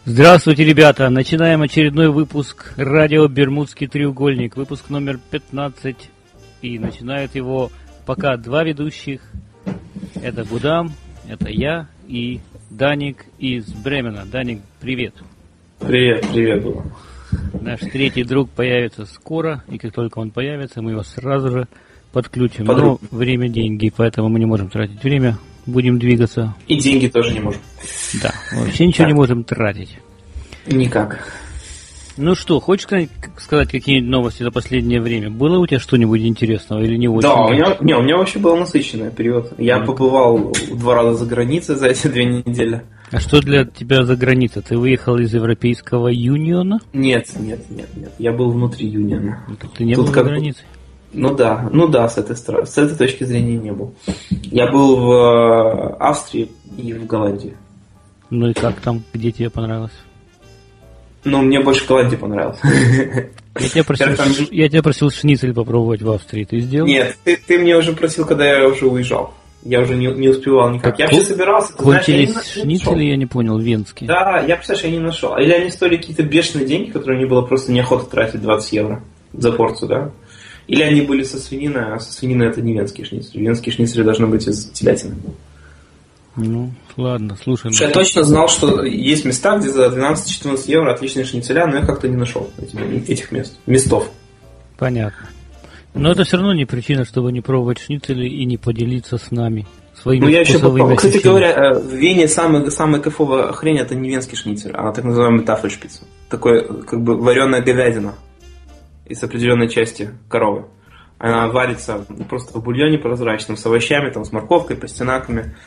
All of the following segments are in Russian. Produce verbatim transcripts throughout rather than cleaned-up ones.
Здравствуйте, ребята! Начинаем очередной выпуск радио «Бермудский треугольник», выпуск номер пятнадцать. И начинают его пока два ведущих. Это Гудам, это я и Даник из Бремена. Даник, привет! Привет, привет, Гудам. Наш третий друг появится скоро, и как только он появится, мы его сразу же подключим. Подруг. Но время – деньги, поэтому мы не можем тратить время. Будем двигаться. И деньги тоже не можем. Да, вообще ничего да. не можем тратить. Никак. Ну что, хочешь сказать какие-нибудь новости за последнее время? Было у тебя что-нибудь интересного или не очень? Да, у меня, не, у меня вообще был насыщенный период. Я mm. побывал два раза за границей за эти две недели. А что для тебя за граница? Ты выехал из Европейского Юниона? Нет, нет, нет, нет. Я был внутри Юниона. Ты не Тут был как за границей? Ну да, ну да, с этой стороны, с этой точки зрения не был. Я был в Австрии и в Голландии. Ну и как там, где тебе понравилось? Ну, мне больше в Голландии понравилось. Я тебя просил, там... я тебя просил шницель попробовать в Австрии, ты сделал? Нет, ты, ты мне уже просил, когда я уже уезжал. Я уже не, не успевал никак. Так я вообще собирался. Кончились знаешь, я не, шницели, я не понял, венские. Да, я, представляешь, я не нашел. Или они стоили какие-то бешеные деньги, которые мне было просто неохота тратить двадцать евро за порцию, да? Или они были со свининой, а со свининой это не венские шницели. Венские шницели должны быть из телятины. Ну, ладно, слушай. Я точно знал, что есть места, где за двенадцать-четырнадцать евро отличные шницеля, но я как-то не нашел этих, этих мест, местов. Понятно. Но это все равно не причина, чтобы не пробовать шницели и не поделиться с нами своими ну, я еще вкусовыми Кстати говоря, в Вене самая, самая кайфовая хрень это не венский шницель, а так называемый тафельшпиц. Такое, как бы, вареная говядина из определенной части коровы. Она варится просто в бульоне прозрачном, с овощами, там, с морковкой, пастинаками.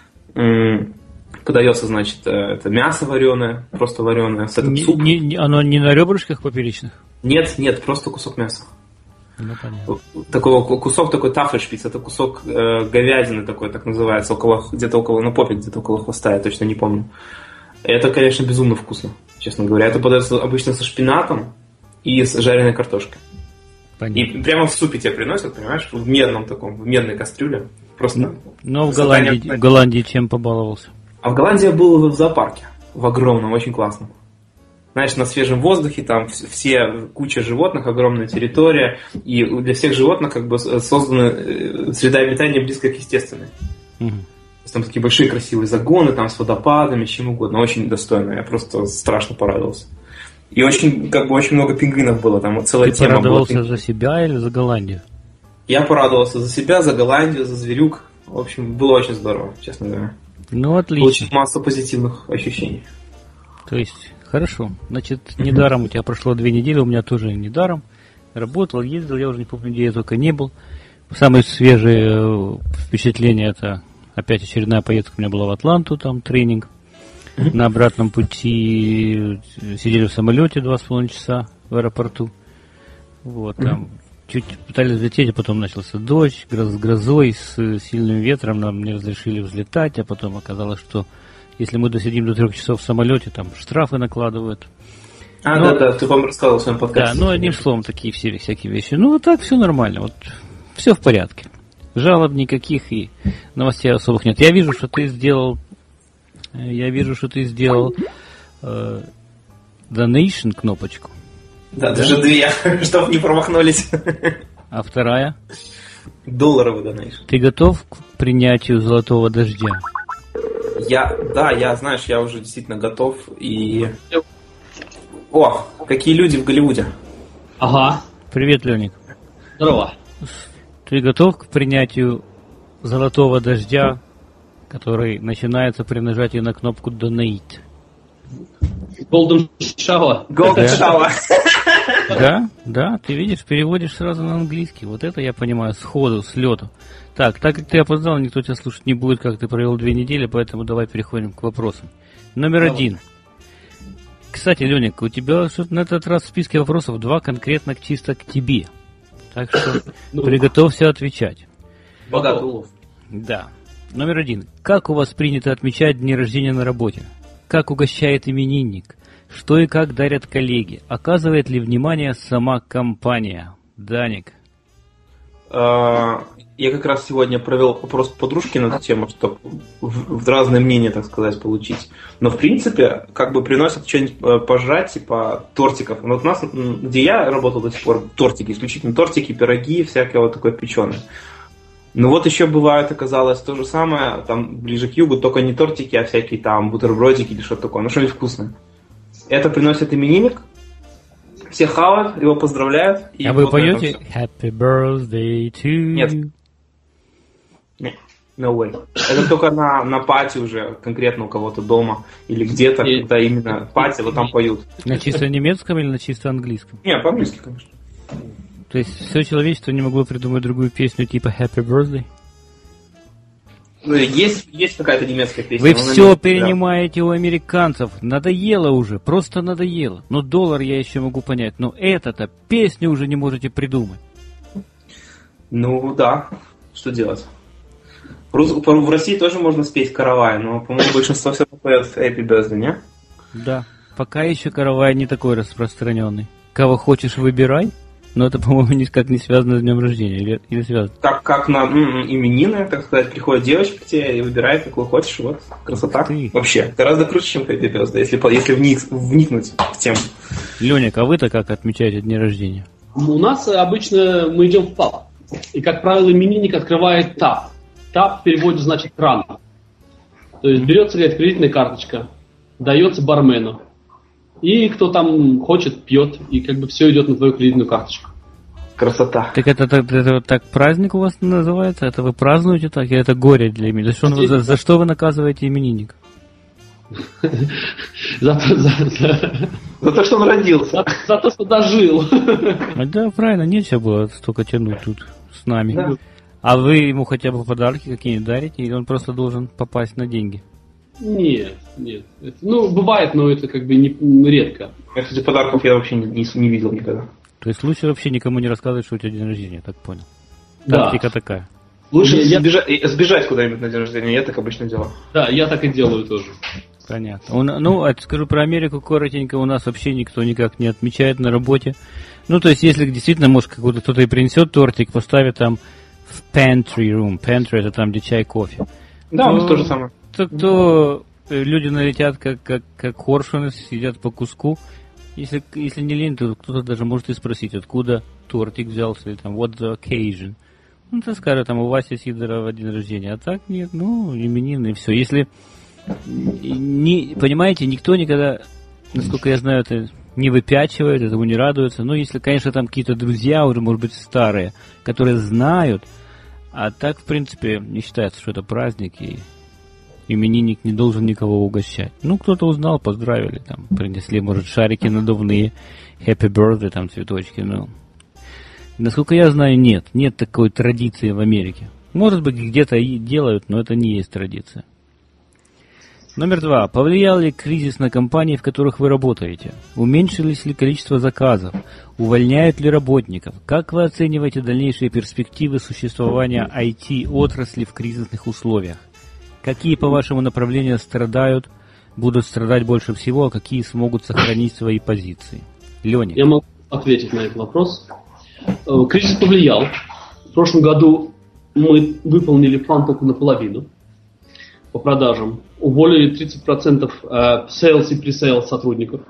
Подается, значит, это мясо вареное, просто вареное, с этот не, суп. Не, не, оно не на ребрышках поперечных? Нет, нет, просто кусок мяса. Ну, понятно. Такой, кусок такой тафельшпиц, это кусок э, говядины такой, так называется, около, где-то около, на попе, где-то около хвоста, я точно не помню. Это, конечно, безумно вкусно, честно говоря. Это подается обычно со шпинатом и с жареной картошкой. Понятно. И прямо в супе тебе приносят, понимаешь, в медном таком, в медной кастрюле. Просто. Но в Голландии, в Голландии чем побаловался? А в Голландии я был в зоопарке, в огромном, очень классном. Знаешь, на свежем воздухе, там все, куча животных, огромная территория, и для всех животных как бы создана среда обитания близко к естественной. Угу. Там такие большие красивые загоны, там с водопадами, чем угодно, очень достойно, я просто страшно порадовался. И очень, как бы, очень много пингвинов было, там целая Ты тема была. Ты порадовался за себя или за Голландию? Я порадовался за себя, за Голландию, за зверюк. В общем, было очень здорово, честно говоря. Ну, отлично. Получил массу позитивных ощущений. То есть, хорошо. Значит, недаром у тебя прошло две недели, у меня тоже недаром. Работал, ездил, я уже не помню, где я только не был. Самые свежие впечатления, это опять очередная поездка у меня была в Атланту, там тренинг. На обратном пути сидели в самолете два с половиной часа в аэропорту. Вот, там чуть пытались взлететь, а потом начался дождь, с грозой, с сильным ветром, нам не разрешили взлетать, а потом оказалось, что если мы досидим до трех часов в самолете, там штрафы накладывают. А, но, да, да, ты вам рассказывал в своем подкасте. Да, ну, одним словом, такие все всякие вещи. Ну, вот так все нормально, вот все в порядке. Жалоб никаких и новостей особых нет. Я вижу, что ты сделал Я вижу, что ты сделал э, donation кнопочку. Да, даже две, чтобы не промахнулись. А вторая? Долларовый donation. Ты готов к принятию золотого дождя? Я, да, я, знаешь, я уже действительно готов. И... О, какие люди в Голливуде. Ага. Привет, Леник. Здорово. Ты готов к принятию золотого дождя, который начинается при нажатии на кнопку Donate? Golden Shower. Golden Shower. Да, да, ты видишь, переводишь сразу на английский. Вот это я понимаю сходу, с лету. Так, так как ты опоздал, никто тебя слушать не будет, как ты провел две недели, поэтому давай переходим к вопросам. Номер давай. один. Кстати, Леник, у тебя что-то на этот раз в списке вопросов два конкретно чисто к тебе. Так что приготовься отвечать. Богатый улов. Да. Номер один. Как у вас принято отмечать дни рождения на работе? Как угощает именинник? Что и как дарят коллеги? Оказывает ли внимание сама компания? Даник. Я как раз сегодня провел опрос подружки на эту тему, чтобы в разные мнения, так сказать, получить. Но, в принципе, как бы приносят что-нибудь пожрать, типа тортиков. Вот у нас, где я работал до сих пор, тортики, исключительно тортики, пироги, всякое вот такое печеное. Ну вот еще бывает, оказалось, то же самое, там ближе к югу, только не тортики, а всякие там бутербродики или что-то такое, ну что-нибудь вкусное. Это приносит именинник, все хавают, его поздравляют. И а вот вы поете Happy Birthday to you? Нет. Нет, no way. Это только на, на пати уже, конкретно у кого-то дома или где-то, и, когда именно пати, вот там поют. На чисто немецком или на чисто английском? Нет, по-английски, конечно. То есть все человечество не могло придумать другую песню типа Happy Birthday? Ну, есть, есть какая-то немецкая песня. Вы все перенимаете да. у американцев. Надоело уже, просто надоело. Ну, доллар я еще могу понять, но это-то песню уже не можете придумать. Ну, да. Что делать? В России тоже можно спеть каравай, но, по-моему, большинство все поет Happy Birthday, не? Да. Пока еще каравай не такой распространенный. Кого хочешь, выбирай. Но это, по-моему, никак не связано с днем рождения, или, или связано? Так как на м-м, именины, так сказать, приходит девочка к тебе и выбирает, какую хочешь, вот, красота. Ты. Вообще, гораздо круче, чем Happy Birthday, если, если вник, вникнуть в тему. Леник, а вы-то как отмечаете дни рождения? У нас обычно мы идем в паб, и, как правило, именинник открывает тап. Тап в переводе значит кран. То есть берется, говорит, кредитная карточка, дается бармену. И кто там хочет, пьет, и как бы все идет на твою кредитную карточку. Красота. Так это, это, это вот так праздник у вас называется? Это вы празднуете так? Или это горе для именинника? За, за, за что вы наказываете именинника? За, за, за, за то, что он родился. За, за то, что дожил. Да, правильно, нечего было столько тянуть тут с нами. Да. А вы ему хотя бы подарки какие-нибудь дарите, или он просто должен попасть на деньги? Нет, нет. Это, ну, бывает, но это как бы не, редко. Кстати, подарков я вообще не, не, не видел никогда. То есть лучше вообще никому не рассказывать, что у тебя день рождения, я так понял. Да. Тактика такая. Лучше я, сбежать, сбежать куда-нибудь на день рождения, я так обычно делаю. Да, я так и делаю тоже. Понятно. Он, ну, а скажу про Америку коротенько, у нас вообще никто никак не отмечает на работе. Ну, то есть, если действительно, может, какой-то кто-то и принесет тортик, поставит там в pantry room. Pantry — это там, где чай, кофе. Да, то, у нас то же самое. То, то люди налетят, как, как, как хоршуны, сидят по куску. Если, если не лень, то кто-то даже может и спросить, откуда тортик взялся, или там, what the occasion. Ну, то скажет, там, у Васи Сидорова день рождения. А так нет, ну, именины, и все. Если, не, понимаете, никто никогда, насколько я знаю, это не выпячивает, этому не радуется. Ну, если, конечно, там какие-то друзья уже, может быть, старые, которые знают, а так, в принципе, не считается, что это праздник, и именинник не должен никого угощать. Ну, кто-то узнал, поздравили, там, принесли, может, шарики надувные, happy birthday, там, цветочки, ну. Насколько я знаю, нет, нет такой традиции в Америке. Может быть, где-то и делают, но это не есть традиция. Номер два. Повлиял ли кризис на компании, в которых вы работаете? Уменьшилось ли количество заказов? Увольняют ли работников? Как вы оцениваете дальнейшие перспективы существования ай ти-отрасли в кризисных условиях? Какие, по вашему направлению, страдают, будут страдать больше всего, а какие смогут сохранить свои позиции? Леня. Я могу ответить на этот вопрос. Кризис повлиял. В прошлом году мы выполнили план только наполовину по продажам. Уволили тридцать процентов sales и pre-sales сотрудников.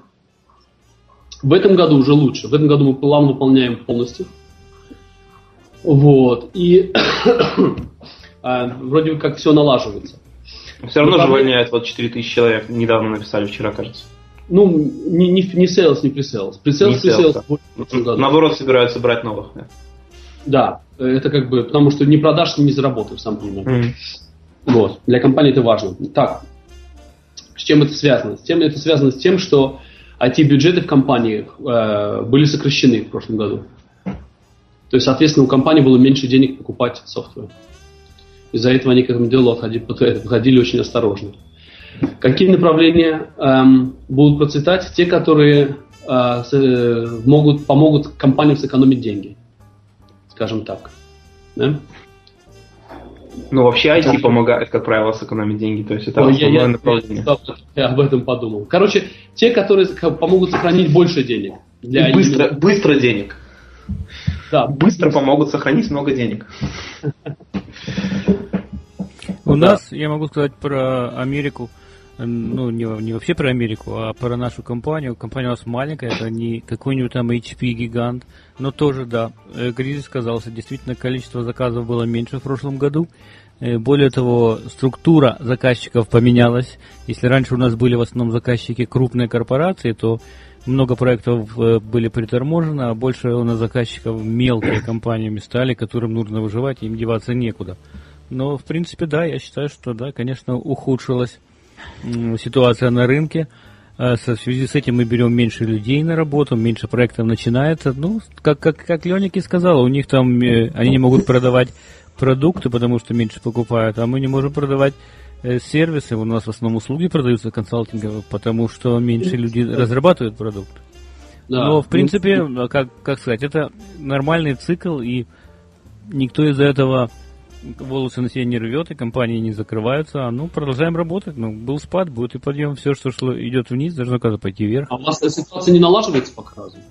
В этом году уже лучше. В этом году мы план выполняем полностью. Вот. И вроде как все налаживается. Все равно же увольняют вот четыре тысячи человек. Недавно написали, вчера, кажется. Ну, не, не, не sales, не pre-sales. Pre-sales, pre-sales. Да. Наоборот, собираются брать новых. Да. Да, это как бы, потому что не продашь, не заработаешь, сам понимаешь. Mm-hmm. Вот. Для компании это важно. Так, с чем это связано? С тем, это связано с тем, что ай ти-бюджеты в компаниях э, были сокращены в прошлом году. То есть, соответственно, у компании было меньше денег покупать софтвер. Из-за этого они к этому делу отходили, подходили очень осторожно. Какие направления эм, будут процветать? Те, которые э, с, могут, помогут компаниям сэкономить деньги. Скажем так. Да? Ну, вообще ай ти помогает, как правило, сэкономить деньги. То есть это Ой, основное я, направление. Я, я об этом подумал. Короче, те, которые помогут сохранить больше денег. Для И быстро, быстро денег. Да, быстро помогут сохранить много денег. У нас, я могу сказать про Америку, ну, не, не вообще про Америку, а про нашу компанию. Компания у нас маленькая, это не какой-нибудь там эйч пи-гигант, но тоже, да, кризис сказался. Действительно, количество заказов было меньше в прошлом году. Более того, структура заказчиков поменялась. Если раньше у нас были в основном заказчики крупные корпорации, то много проектов были приторможены, а больше у нас заказчиков мелкие компаниями стали, которым нужно выживать, им деваться некуда. Но, в принципе, да, я считаю, что, да, конечно, ухудшилась ситуация на рынке. В связи с этим мы берем меньше людей на работу, меньше проектов начинается. Ну, как, как, как Леник и сказал, у них там, они не могут продавать продукты, потому что меньше покупают, а мы не можем продавать сервисы. У нас в основном услуги продаются консалтинговые, потому что меньше людей разрабатывают продукт. Да. Но, в принципе, как, как сказать, это нормальный цикл, и никто из-за этого волосы на себе не рвет, и компании не закрываются. А, ну, продолжаем работать. Ну, был спад, будет и подъем. Все, что шло, идет вниз, должно когда-то пойти вверх. А у вас ситуация не налаживается пока разве?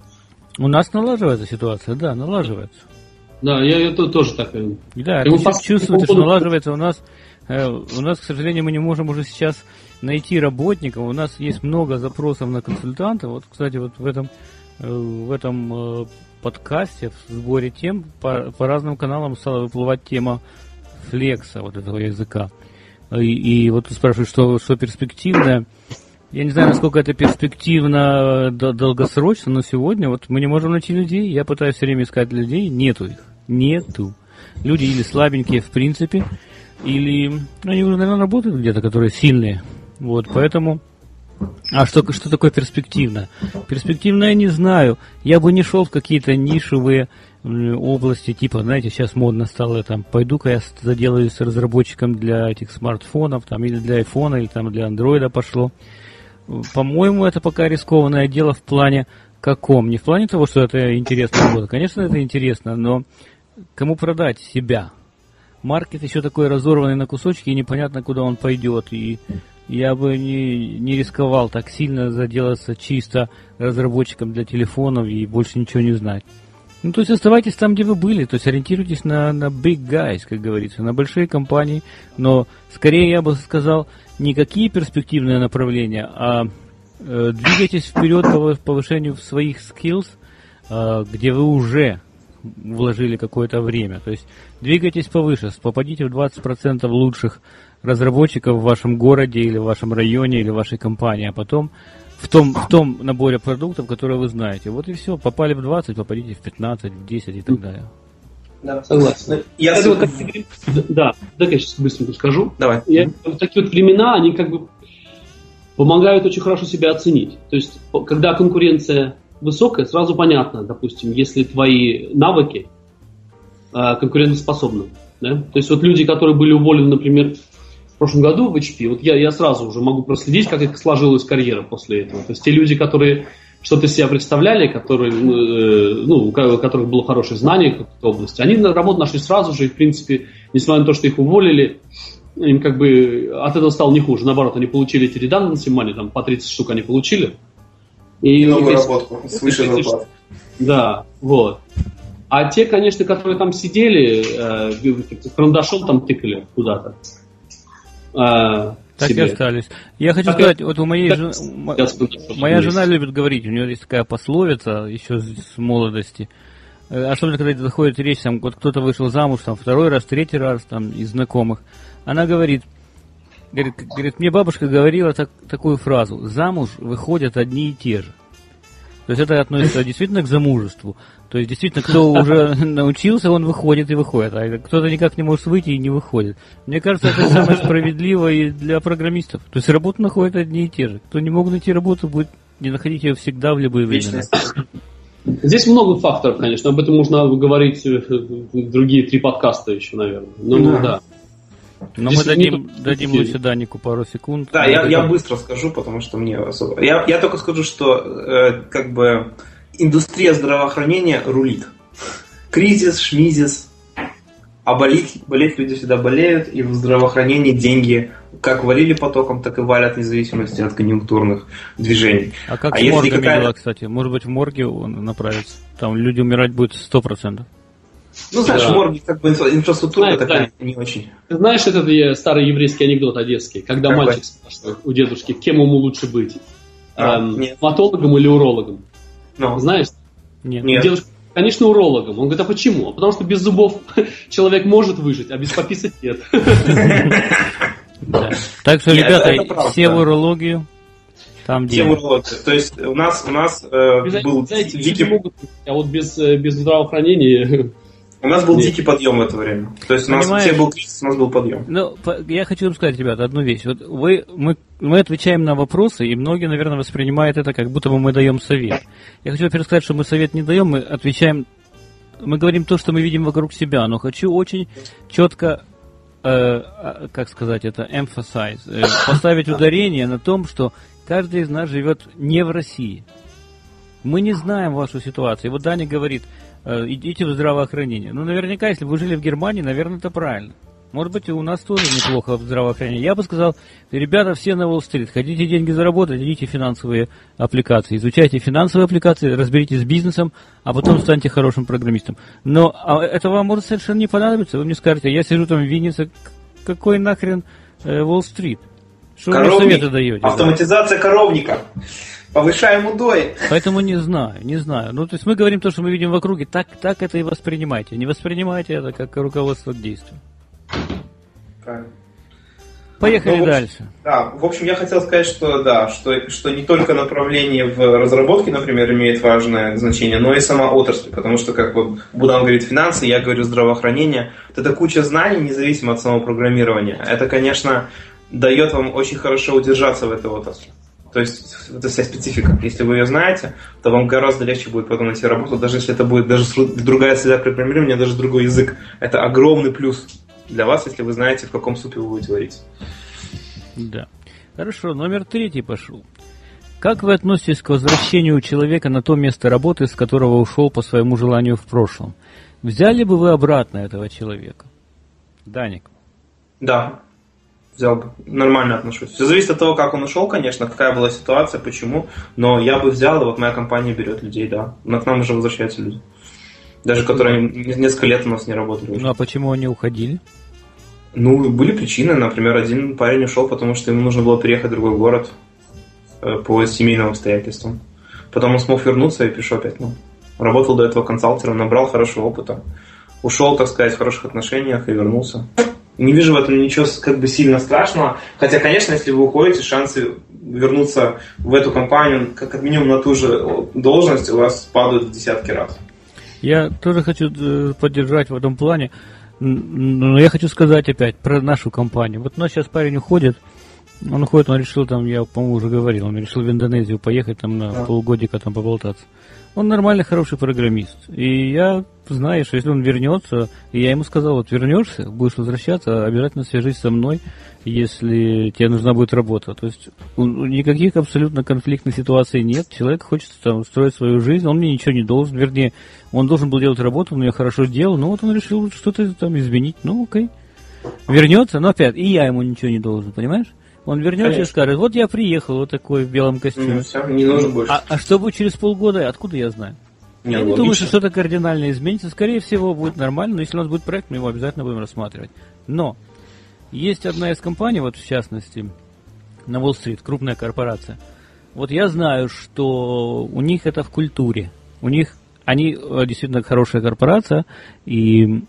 У нас налаживается ситуация, да, налаживается. Да, я, я тоже так. Да, это пос... чувствуется, что налаживается. У нас, э, у нас, к сожалению, мы не можем уже сейчас найти работников. У нас есть много запросов на консультантов. Вот, кстати, вот в этом, э, в этом э, подкасте, в сборе тем, по, по разным каналам стала выплывать тема флекса, вот этого языка. И, и вот ты спрашиваешь, что, что перспективное. Я не знаю, насколько это перспективно долгосрочно, но сегодня вот мы не можем найти людей. Я пытаюсь все время искать людей, нету их. Нету. Люди или слабенькие в принципе, или ну, они уже, наверное, работают где-то, которые сильные. Вот, поэтому... А что, что такое перспективно? Перспективно я не знаю. Я бы не шел в какие-то нишевые области, типа, знаете, сейчас модно стало, там, пойду-ка я заделаюсь разработчиком для этих смартфонов, там, или для айфона, или там для андроида пошло. По-моему, это пока рискованное дело в плане каком? Не в плане того, что это интересная работа. Конечно, это интересно, но кому продать себя? Маркет еще такой разорванный на кусочки, и непонятно, куда он пойдет. И я бы не, не рисковал так сильно заделаться чисто разработчиком для телефонов и больше ничего не знать. Ну, то есть оставайтесь там, где вы были, то есть ориентируйтесь на, на big guys, как говорится, на большие компании, но скорее я бы сказал, не какие перспективные направления, а э, двигайтесь вперед по повышению своих skills, э, где вы уже вложили какое-то время, то есть двигайтесь повыше, попадите в двадцать процентов лучших разработчиков в вашем городе или в вашем районе или в вашей компании, а потом в том, в том наборе продуктов, которые вы знаете. Вот и все. Попали в двадцать, попадите в пятнадцать, в десять и так далее. Да, согласен. Я это вот, как, да, так я сейчас быстренько скажу. Давай. Я, в такие вот времена, они как бы помогают очень хорошо себя оценить. То есть, когда конкуренция высокая, сразу понятно, допустим, если твои навыки э, конкурентоспособны. Да? То есть, вот люди, которые были уволены, например, в прошлом году в эйч пи, вот я, я сразу уже могу проследить, как их сложилась карьера после этого. То есть те люди, которые что-то из себя представляли, которые, э, ну, у которых было хорошее знание в какой-то области, они на работу нашли сразу же, и в принципе, несмотря на то, что их уволили, им как бы от этого стало не хуже. Наоборот, они получили эти redundancy money, там по тридцать штук они получили. И, и новую работу, свыше зарплаты. Да, вот. А те, конечно, которые там сидели, э, карандашом там тыкали куда-то. А, так себе. И остались. Я хочу так сказать, вот у моей жен... моя жена любит говорить, у нее есть такая пословица еще с молодости, особенно когда заходит речь, там, вот кто-то вышел замуж, там, второй раз, третий раз, там, из знакомых, она говорит, говорит, говорит мне бабушка говорила так, такую фразу: замуж выходят одни и те же. То есть это относится действительно к замужеству. То есть действительно, кто уже научился, он выходит и выходит, а кто-то никак не может выйти и не выходит. Мне кажется, это самое справедливое и для программистов. То есть работу находят одни и те же. Кто не мог найти работу, будет не находить ее всегда в любые времена. Здесь много факторов, конечно. Об этом можно говорить в другие три подкаста еще, наверное. Ну, ну да. Но здесь мы дадим, дадим лучше Данику пару секунд. Да, я, я быстро скажу, потому что мне особо... Я, я только скажу, что э, как бы индустрия здравоохранения рулит. Кризис, шмизис, А болеть, болеть люди всегда болеют, и в здравоохранении деньги как валили потоком, так и валят в зависимости от конъюнктурных движений. А как а с моргами какая... дела, кстати? Может быть, в морге он направится? Там люди умирать будут сто процентов. Ну, знаешь, да. морги, как бы инфраструктура знаешь, такая да. не очень. Ты знаешь этот старый еврейский анекдот одесский, когда Какой? мальчик спрашивает у дедушки, кем ему лучше быть? А, эм, нет. стоматологом или урологом? No. Знаешь? Нет. Нет. Дедушка, конечно, урологом. Он говорит, а почему? А потому что без зубов человек может выжить, а без пописать нет. Да. Так что, Нет, ребята, это правда. все в урологию. Там Все где. урологи. То есть у нас, у нас э, Без- был знаете, дикий, люди могут, а вот без, э, без здравоохранения... у нас был Нет. дикий подъем в это время. То есть у нас Понимаешь? все был кризис, у нас был подъем. Ну, по- я хочу вам сказать, ребята, одну вещь. Вот вы, мы, мы отвечаем на вопросы, и многие, наверное, воспринимают это, как будто бы мы даем совет. Я хочу, во-первых, сказать, что мы совет не даем, мы отвечаем, мы говорим то, что мы видим вокруг себя, но хочу очень четко, э, как сказать это, emphasize, э, поставить ударение на том, что каждый из нас живет не в России. Мы не знаем вашу ситуацию. И вот Даня говорит, э, идите в здравоохранение. Ну, наверняка, если бы вы жили в Германии, наверное, это правильно. Может быть, у нас тоже неплохо в здравоохранении. Я бы сказал, ребята, все на Уолл-стрит, хотите деньги заработать, идите финансовые аппликации, изучайте финансовые аппликации, разберитесь с бизнесом, а потом станьте хорошим программистом. Но а это вам может совершенно не понадобиться. Вы мне скажете, я сижу там в Виннице, какой нахрен э, Уолл-стрит? Что вы мне советы даете? Автоматизация коровника. Повышаем удой. Поэтому не знаю, не знаю. Ну, то есть мы говорим то, что мы видим в округе, так, так это и воспринимайте. Не воспринимайте это как руководство к действию. Правильно. Поехали Ну, в общем, дальше. Да, в общем, я хотел сказать, что да, что, что не только направление в разработке, например, имеет важное значение, но и сама отрасль, потому что, как вот Будан говорит финансы, я говорю здравоохранение, вот эта куча знаний, независимо от самого программирования, это, конечно, дает вам очень хорошо удержаться в этой отрасли. То есть, это вся специфика. Если вы ее знаете, то вам гораздо легче будет потом найти работу, даже если это будет даже другая среда программирования, даже другой язык. Это огромный плюс для вас, если вы знаете, в каком супе вы будете варить. Да. Хорошо, номер третий пошел. Как вы относитесь к возвращению человека на то место работы, с которого ушел по своему желанию в прошлом? Взяли бы вы обратно этого человека? Даник. Да. Взял бы. Нормально отношусь. Все зависит от того, как он ушел, конечно, какая была ситуация, почему. Но я бы взял, и вот моя компания берет людей, да. Но к нам уже возвращаются люди. Даже которые несколько лет у нас не работали. Ну а почему они уходили? Ну, были причины. Например, один парень ушел, потому что ему нужно было переехать в другой город по семейным обстоятельствам. Потом он смог вернуться и пришел опять. Ну, работал до этого консалтером, набрал хорошего опыта. Ушел, так сказать, в хороших отношениях и вернулся. Не вижу в этом ничего как бы сильно страшного. Хотя, конечно, если вы уходите, шансы вернуться в эту компанию, как минимум на ту же должность, у вас падают в десятки раз. Я тоже хочу поддержать в этом плане. Но я хочу сказать опять про нашу компанию. Вот у нас сейчас парень уходит. Он уходит, он решил там, я, по-моему, уже говорил, он решил в Индонезию поехать там на да. полгодика там поболтаться. Он нормальный, хороший программист. И я знаю, что если он вернется, и я ему сказал, вот вернешься, будешь возвращаться, обязательно свяжись со мной, если тебе нужна будет работа. То есть никаких абсолютно конфликтных ситуаций нет. Человек хочет там строить свою жизнь, он мне ничего не должен. Вернее, он должен был делать работу, он ее хорошо делал, но вот он решил что-то там изменить. Ну, окей. Вернется, но опять, и я ему ничего не должен, понимаешь? Он вернется Конечно. И скажет, вот я приехал вот такой в белом костюме. Ну, все, не нужен больше. А, а что будет через полгода, откуда я знаю? Не, я логично. Не думаю, что что-то кардинально изменится. Скорее всего, будет нормально, но если у нас будет проект, мы его обязательно будем рассматривать. Но есть одна из компаний, вот в частности, на Уолл-стрит, крупная корпорация. Вот я знаю, что у них это в культуре. У них, они действительно хорошая корпорация, и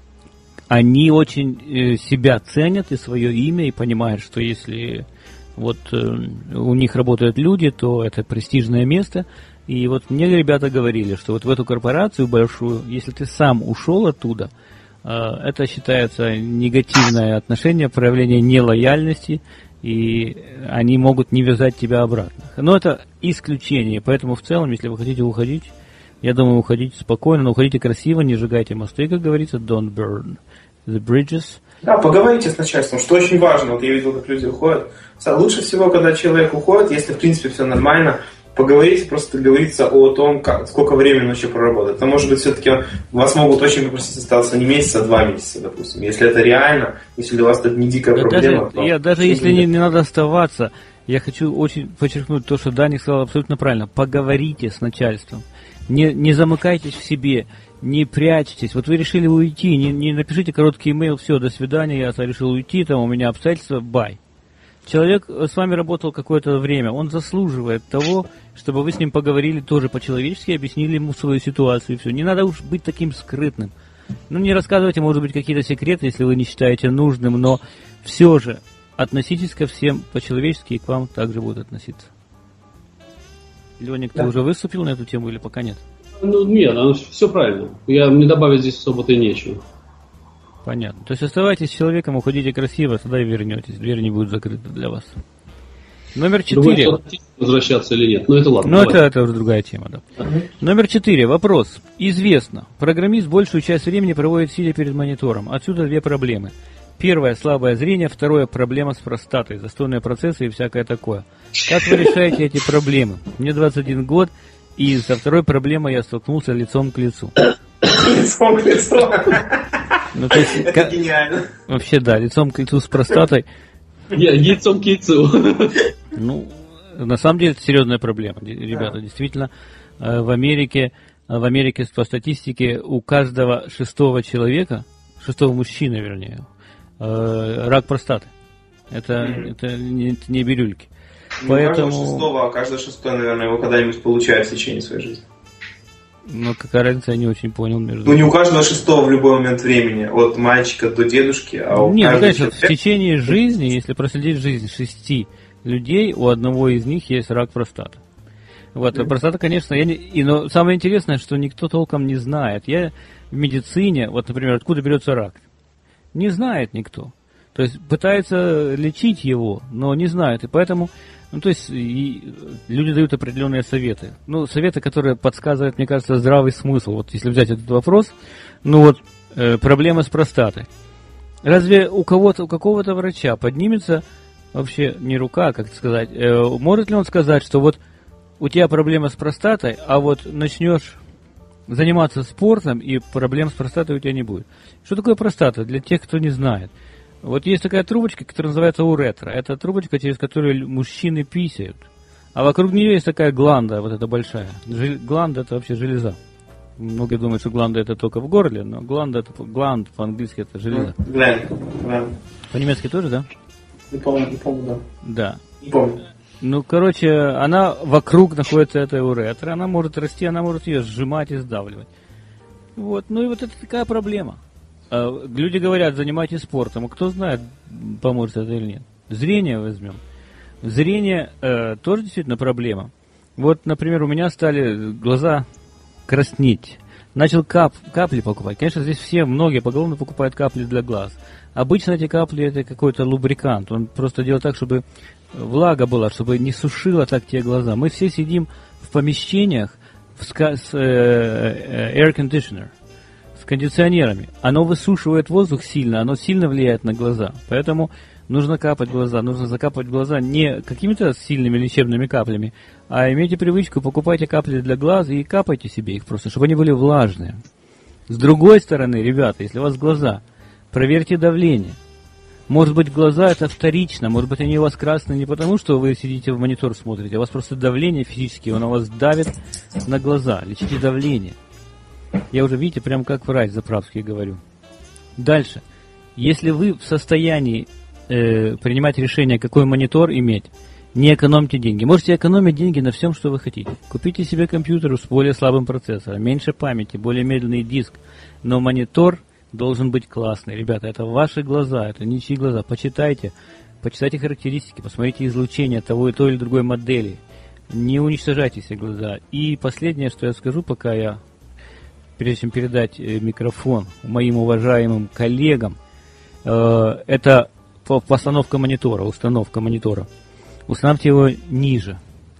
они очень себя ценят и свое имя, и понимают, что если вот у них работают люди, то это престижное место. И вот мне ребята говорили, что вот в эту корпорацию большую, если ты сам ушел оттуда, это считается негативное отношение, проявление нелояльности, и они могут не вязать тебя обратно. Но это исключение, поэтому в целом, если вы хотите уходить, я думаю, уходите спокойно, но уходите красиво, не сжигайте мосты, как говорится, don't burn the bridges. Да, поговорите с начальством, что очень важно. Вот я видел, как люди уходят. Лучше всего, когда человек уходит, если в принципе все нормально, Поговорить, просто говорится о том, как, сколько времени он вообще проработает. Это может быть все-таки вас могут очень попросить остаться не месяц, а два месяца, допустим. Если это реально, если для вас это не дикая да проблема. Даже, то, я, даже если не, не надо оставаться, я хочу очень подчеркнуть то, что Даник сказал абсолютно правильно. Поговорите с начальством. Не, не замыкайтесь в себе, не прячьтесь. Вот вы решили уйти, не, не напишите короткий имейл, все, до свидания, я решил уйти, там у меня обстоятельства, бай. Человек с вами работал какое-то время, он заслуживает того, чтобы вы с ним поговорили тоже по-человечески, объяснили ему свою ситуацию и все. Не надо уж быть таким скрытным. Ну, не рассказывайте, может быть, какие-то секреты, если вы не считаете нужным, но все же относитесь ко всем по-человечески, и к вам также будут относиться. Леник, да. Ты уже выступил на эту тему или пока нет? Ну, нет, ну, все правильно. Я, мне добавить здесь особо-то и нечего. Понятно. То есть оставайтесь с человеком, уходите красиво, тогда и вернетесь. Дверь не будет закрыта для вас. Номер четыре. Возвращаться или нет? Ну, это ладно. Ну, это, это уже другая тема, да. Uh-huh. Номер четыре. Вопрос. Известно. Программист большую часть времени проводит сидя перед монитором. Отсюда две проблемы. Первое – слабое зрение. Второе – проблема с простатой, застойные процессы и всякое такое. Как вы решаете эти проблемы? Мне двадцать один год, и со второй проблемой я столкнулся лицом к лицу. Лицом к лицу. Ну, то есть, это как... гениально. Вообще, да, лицом к лицу с простатой. Яйцом к яйцу. Ну, на самом деле, это серьезная проблема, ребята. Да. Действительно, в Америке, в Америке по статистике у каждого шестого человека, шестого мужчины, вернее, рак простаты. Это, mm-hmm. это, не, это не бирюльки. Не Поэтому... каждого шестого, а каждый шестой, наверное, его когда-нибудь получает в течение своей жизни. Ну, какая разница, я не очень понял. Между ну, не у каждого шестого в любой момент времени, от мальчика до дедушки, а у Нет, каждого... Нет, в течение жизни, если проследить жизнь шести людей, у одного из них есть рак простаты. Вот, mm-hmm. простата, конечно, я не... И, но самое интересное, что никто толком не знает. Я в медицине, вот, например, откуда берется рак, не знает никто. То есть пытается лечить его, но не знает. И поэтому, ну, то есть и люди дают определенные советы. Ну, советы, которые подсказывают, мне кажется, здравый смысл. Вот если взять этот вопрос, ну вот, э, проблема с простатой. Разве у кого-то, у какого-то врача поднимется вообще не рука, как сказать, э, может ли он сказать, что вот у тебя проблема с простатой, а вот начнешь заниматься спортом, и проблем с простатой у тебя не будет. Что такое простата? Для тех, кто не знает. Вот есть такая трубочка, которая называется уретра. Это трубочка, через которую мужчины писают. А вокруг нее есть такая гланда, вот эта большая. Жел... Гланда – это вообще железа. Многие думают, что гланда – это только в горле, но гланда – это гланд, по-английски это железо. Гланд. По-немецки тоже, да? Не помню, не помню, да. Да. Не помню. Ну, короче, она вокруг находится этой уретры. Она может расти, она может ее сжимать и сдавливать. Вот, ну и вот это такая проблема. Люди говорят, занимайтесь спортом. А кто знает, поможет это или нет. Зрение возьмем. Зрение э, тоже действительно проблема. Вот, например, у меня стали глаза краснеть. Начал кап, капли покупать. Конечно, здесь все, многие поголовно покупают капли для глаз. Обычно эти капли это какой-то лубрикант. Он просто делает так, чтобы влага была, чтобы не сушило так те глаза. Мы все сидим в помещениях в ска- с э, air conditioner, с кондиционерами. Оно высушивает воздух сильно, оно сильно влияет на глаза. Поэтому нужно капать глаза. Нужно закапывать глаза не какими-то сильными лечебными каплями, а имейте привычку, покупайте капли для глаз и капайте себе их просто, чтобы они были влажные. С другой стороны, ребята, если у вас глаза, проверьте давление. Может быть, глаза это вторично, может быть, они у вас красные не потому, что вы сидите в монитор смотрите, а у вас просто давление физическое, оно вас давит на глаза. Лечите давление. Я уже, видите, прям как врач заправский говорю. Дальше. Если вы в состоянии э, принимать решение, какой монитор иметь, не экономьте деньги. Можете экономить деньги на всем, что вы хотите. Купите себе компьютер с более слабым процессором, меньше памяти, более медленный диск, но монитор должен быть классный. Ребята, это ваши глаза, это ничьи глаза. Почитайте, почитайте характеристики, посмотрите излучение того и той или другой модели. Не уничтожайте все глаза. И последнее, что я скажу, пока я, прежде чем передать микрофон моим уважаемым коллегам, э, это постановка монитора, установка монитора. Установьте его ниже.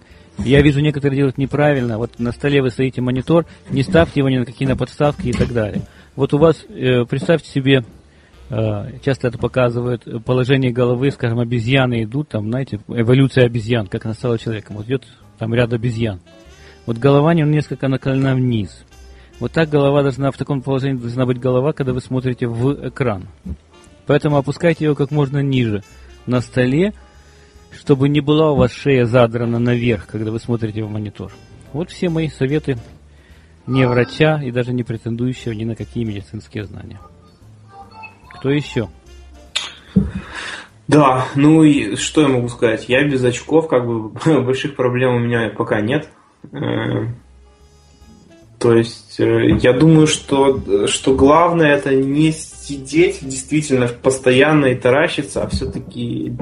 Я вижу, некоторые делают неправильно. Вот на столе вы стоите монитор, не ставьте его ни на какие на подставки и так далее. Вот у вас, э, представьте себе, э, часто это показывают, положение головы, скажем, обезьяны идут, там, знаете, эволюция обезьян, как она стала человеком. Вот идет там ряд обезьян. Вот голова несколько наклонена вниз. Вот так голова должна, в таком положении должна быть голова, когда вы смотрите в экран. Поэтому опускайте ее как можно ниже на столе, чтобы не была у вас шея задрана наверх, когда вы смотрите в монитор. Вот все мои советы не врача и даже не претендующего ни на какие медицинские знания. Кто еще? Да, ну и что я могу сказать? Я без очков, как бы больших проблем у меня пока нет. То есть я думаю, что, что главное это не сидеть действительно постоянно и таращиться, а все-таки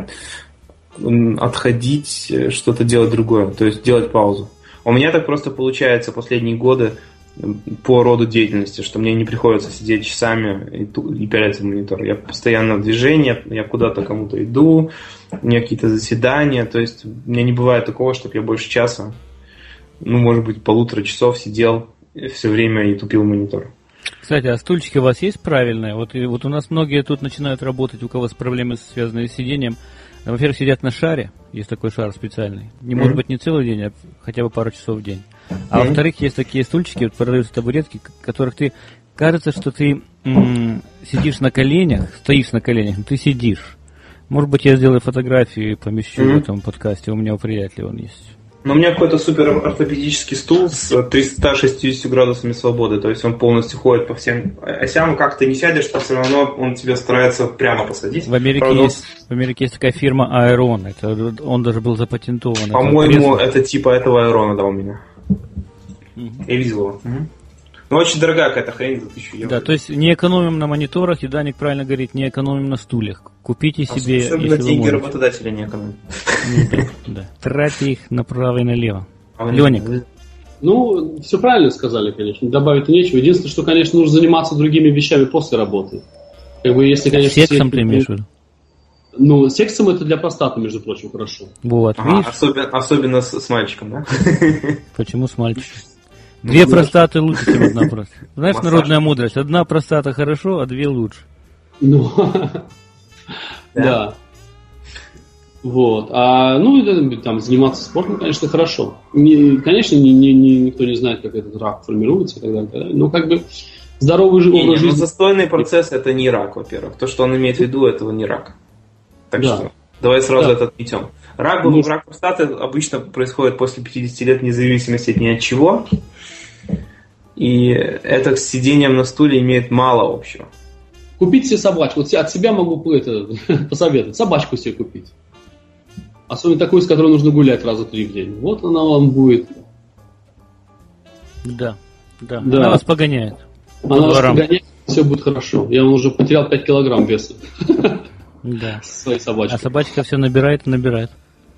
отходить, что-то делать другое, то есть делать паузу. У меня так просто получается последние годы по роду деятельности, что мне не приходится сидеть часами и, и пялиться в монитор. Я постоянно в движении, я куда-то кому-то иду, у меня какие-то заседания, то есть у меня не бывает такого, чтобы я больше часа, ну, может быть, полутора часов сидел все время и тупил в монитор. Кстати, а стульчики у вас есть правильные? Вот, и, вот у нас многие тут начинают работать, у кого с проблемами, связанные с сидением. Во-первых, сидят на шаре, есть такой шар специальный. Не mm-hmm. может быть не целый день, а хотя бы пару часов в день. А mm-hmm. во-вторых, есть такие стульчики, вот продаются табуретки, которых ты, кажется, что ты м- сидишь на коленях, стоишь на коленях, но ты сидишь. Может быть, я сделаю фотографию и помещу mm-hmm. в этом подкасте, у меня у приятеля он есть. Но у меня какой-то супер ортопедический стул с тремястами шестьюдесятью градусами свободы, то есть он полностью ходит по всем осям, как ты не сядешь, то все равно он тебя старается прямо посадить. В Америке, Правда, есть, в Америке есть такая фирма Aeron, это, он даже был запатентован. По-моему, это типа этого Aeron, да, у меня. Угу. Я видел его. Угу. Ну, очень дорогая какая-то хрень за тысячу евро. Да, то есть не экономим на мониторах, и Даник правильно говорит, не экономим на стульях. Купите себе, а особенно если деньги вы работодателя не экономят. Ну, да, да. Тратьте их направо и налево. А Леник. Ну, все правильно сказали, конечно, добавить-то нечего. Единственное, что, конечно, нужно заниматься другими вещами после работы. Как бы, если, конечно, сексом ты имеешь в виду? Ну, сексом это для простаты, между прочим, хорошо. Вот, ага, особенно, особенно с, с мальчиком, да? Почему с мальчиком? Две ну, простаты лучше, чем одна простата. Знаешь, массаж. Народная мудрость. Одна простата хорошо, а две лучше. Ну, да. Вот. А, ну, там, заниматься спортом, конечно, хорошо. Не, конечно, не, не, не, никто не знает, как этот рак формируется и так далее. И так далее. Но как бы здоровый же образ жизни. Застойный процесс это не рак, во-первых. То, что он имеет в виду, этого не рак. Так да. что давай сразу да. это отметем. Рак, ну, рак простаты обычно происходит после пятидесяти лет, вне зависимости ни от чего. И это с сидением на стуле имеет мало общего. Купить себе собачку. Вот от себя могу это, посоветовать. Собачку себе купить. Особенно такую, с которой нужно гулять раза три в день. Вот она вам будет. Да. да. да. Она вас погоняет. Она вас погоняет, все будет хорошо. Я уже потерял пять килограмм веса. Да. Своей собачкой. А собачка все набирает и набирает.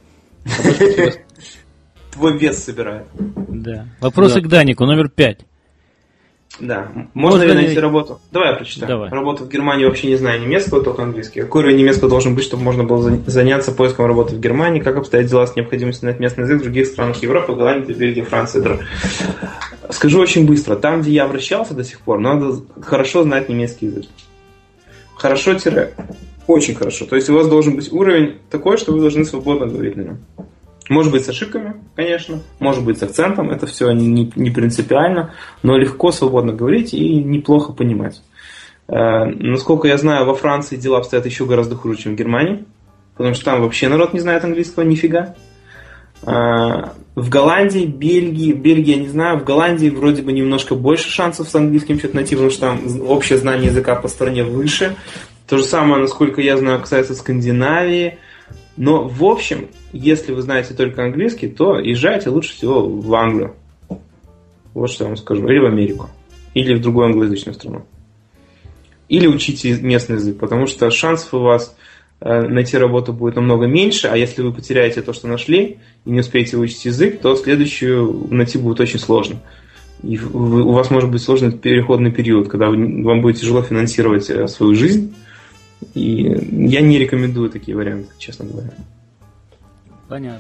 Твой вес собирает. Да. Вопросы к Данику, номер пять. Да. Можно, Можно ли найти работу? Давай я прочитаю. Давай. Работу в Германии вообще не знаю немецкого, только английский. Какой уровень немецкого должен быть, чтобы можно было заняться поиском работы в Германии? Как обстоят дела с необходимостью знать местный язык в других странах Европы, Голландии, Бельгии, Франции? Скажу очень быстро. Там, где я обращался до сих пор, надо хорошо знать немецкий язык. Хорошо-очень хорошо. То есть у вас должен быть уровень такой, что вы должны свободно говорить на нем. Может быть с ошибками, конечно, может быть с акцентом, это все не, не принципиально, но легко, свободно говорить и неплохо понимать. Э, насколько я знаю, во Франции дела обстоят еще гораздо хуже, чем в Германии, потому что там вообще народ не знает английского нифига. Э, в Голландии, Бельгии, Бельгии я не знаю, в Голландии вроде бы немножко больше шансов с английским что-то найти, потому что там общее знание языка по стране выше. То же самое, насколько я знаю, касается Скандинавии. Но, в общем, если вы знаете только английский, то езжайте лучше всего в Англию. Вот что я вам скажу. Или в Америку. Или в другую англоязычную страну. Или учите местный язык, потому что шансов у вас э, найти работу будет намного меньше, а если вы потеряете то, что нашли, и не успеете выучить язык, то следующую найти будет очень сложно. И вы, у вас может быть сложный переходный период, когда вы, вам будет тяжело финансировать э, свою жизнь. И я не рекомендую такие варианты, честно говоря. Понятно.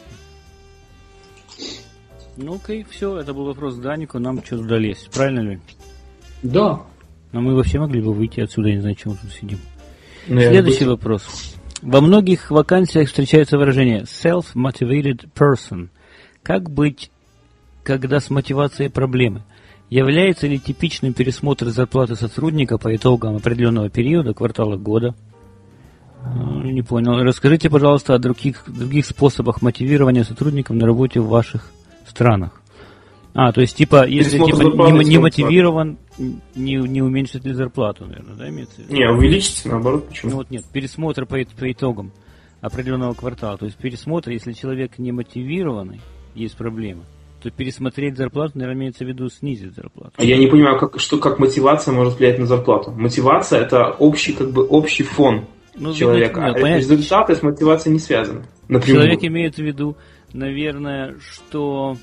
Ну окей, все, это был вопрос к Данику, нам что туда лезть, правильно ли? Да. Но мы вообще могли бы выйти отсюда, я не знаю, чего мы тут сидим. Но Следующий вопрос. Во многих вакансиях встречается выражение self-motivated person, Как быть, когда с мотивацией проблемы? Является ли типичным пересмотр зарплаты сотрудника по итогам определенного периода, квартала, года? Не понял. Расскажите, пожалуйста, о других, других способах мотивирования сотрудников на работе в ваших странах. А, то есть, типа, если типа, не, не мотивирован, не, не уменьшит ли зарплату, наверное, да, имеется в виду? Не, увеличится, наоборот, почему? Ну вот нет, пересмотр по, по итогам определенного квартала. То есть, пересмотр, если человек не мотивированный, есть проблема, то пересмотреть зарплату, наверное, имеется в виду снизить зарплату. Я не понимаю, как, что, как мотивация может влиять на зарплату. Мотивация – это общий, как бы, общий фон ну, человека. Нет, нет, а результаты с мотивацией не связаны. Напрямую. Человек имеет в виду, наверное, что...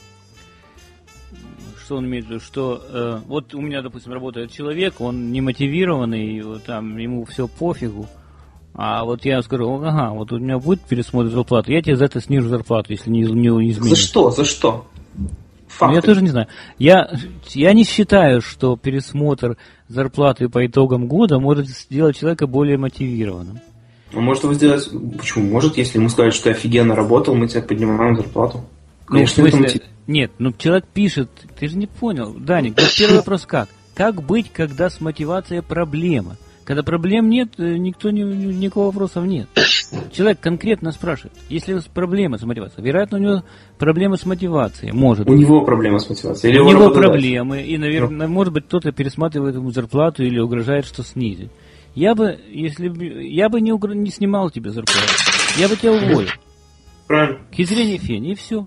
Что он имеет в виду? Что э, вот у меня, допустим, работает человек, он не мотивированный, вот, там, ему все пофигу. А вот я скажу, ага, вот у меня будет пересмотр зарплаты, я тебе за это снижу зарплату, если не, не изменится. За что? За что? Ну, я тоже не знаю. Я, я не считаю, что пересмотр зарплаты по итогам года может сделать человека более мотивированным. А может его сделать... Почему? Может, если ему сказать, что ты офигенно работал, мы тебе поднимаем зарплату. Конечно, ну, в смысле... Нет, ну человек пишет, ты же не понял. Даник, вот первый вопрос как? Как быть, когда с мотивацией проблема? Когда проблем нет, никто не, никакого вопросов нет. Человек конкретно спрашивает, если проблема с мотивацией, вероятно, у него проблемы с мотивацией, может быть. У него проблемы с мотивацией. Или у него проблемы, и, наверное, ну. может быть, кто-то пересматривает ему зарплату или угрожает, что снизит. Я бы, если бы, я бы не, угр... не снимал тебе зарплату, я бы тебя уволил. Правильно. Хитрение фени, и все.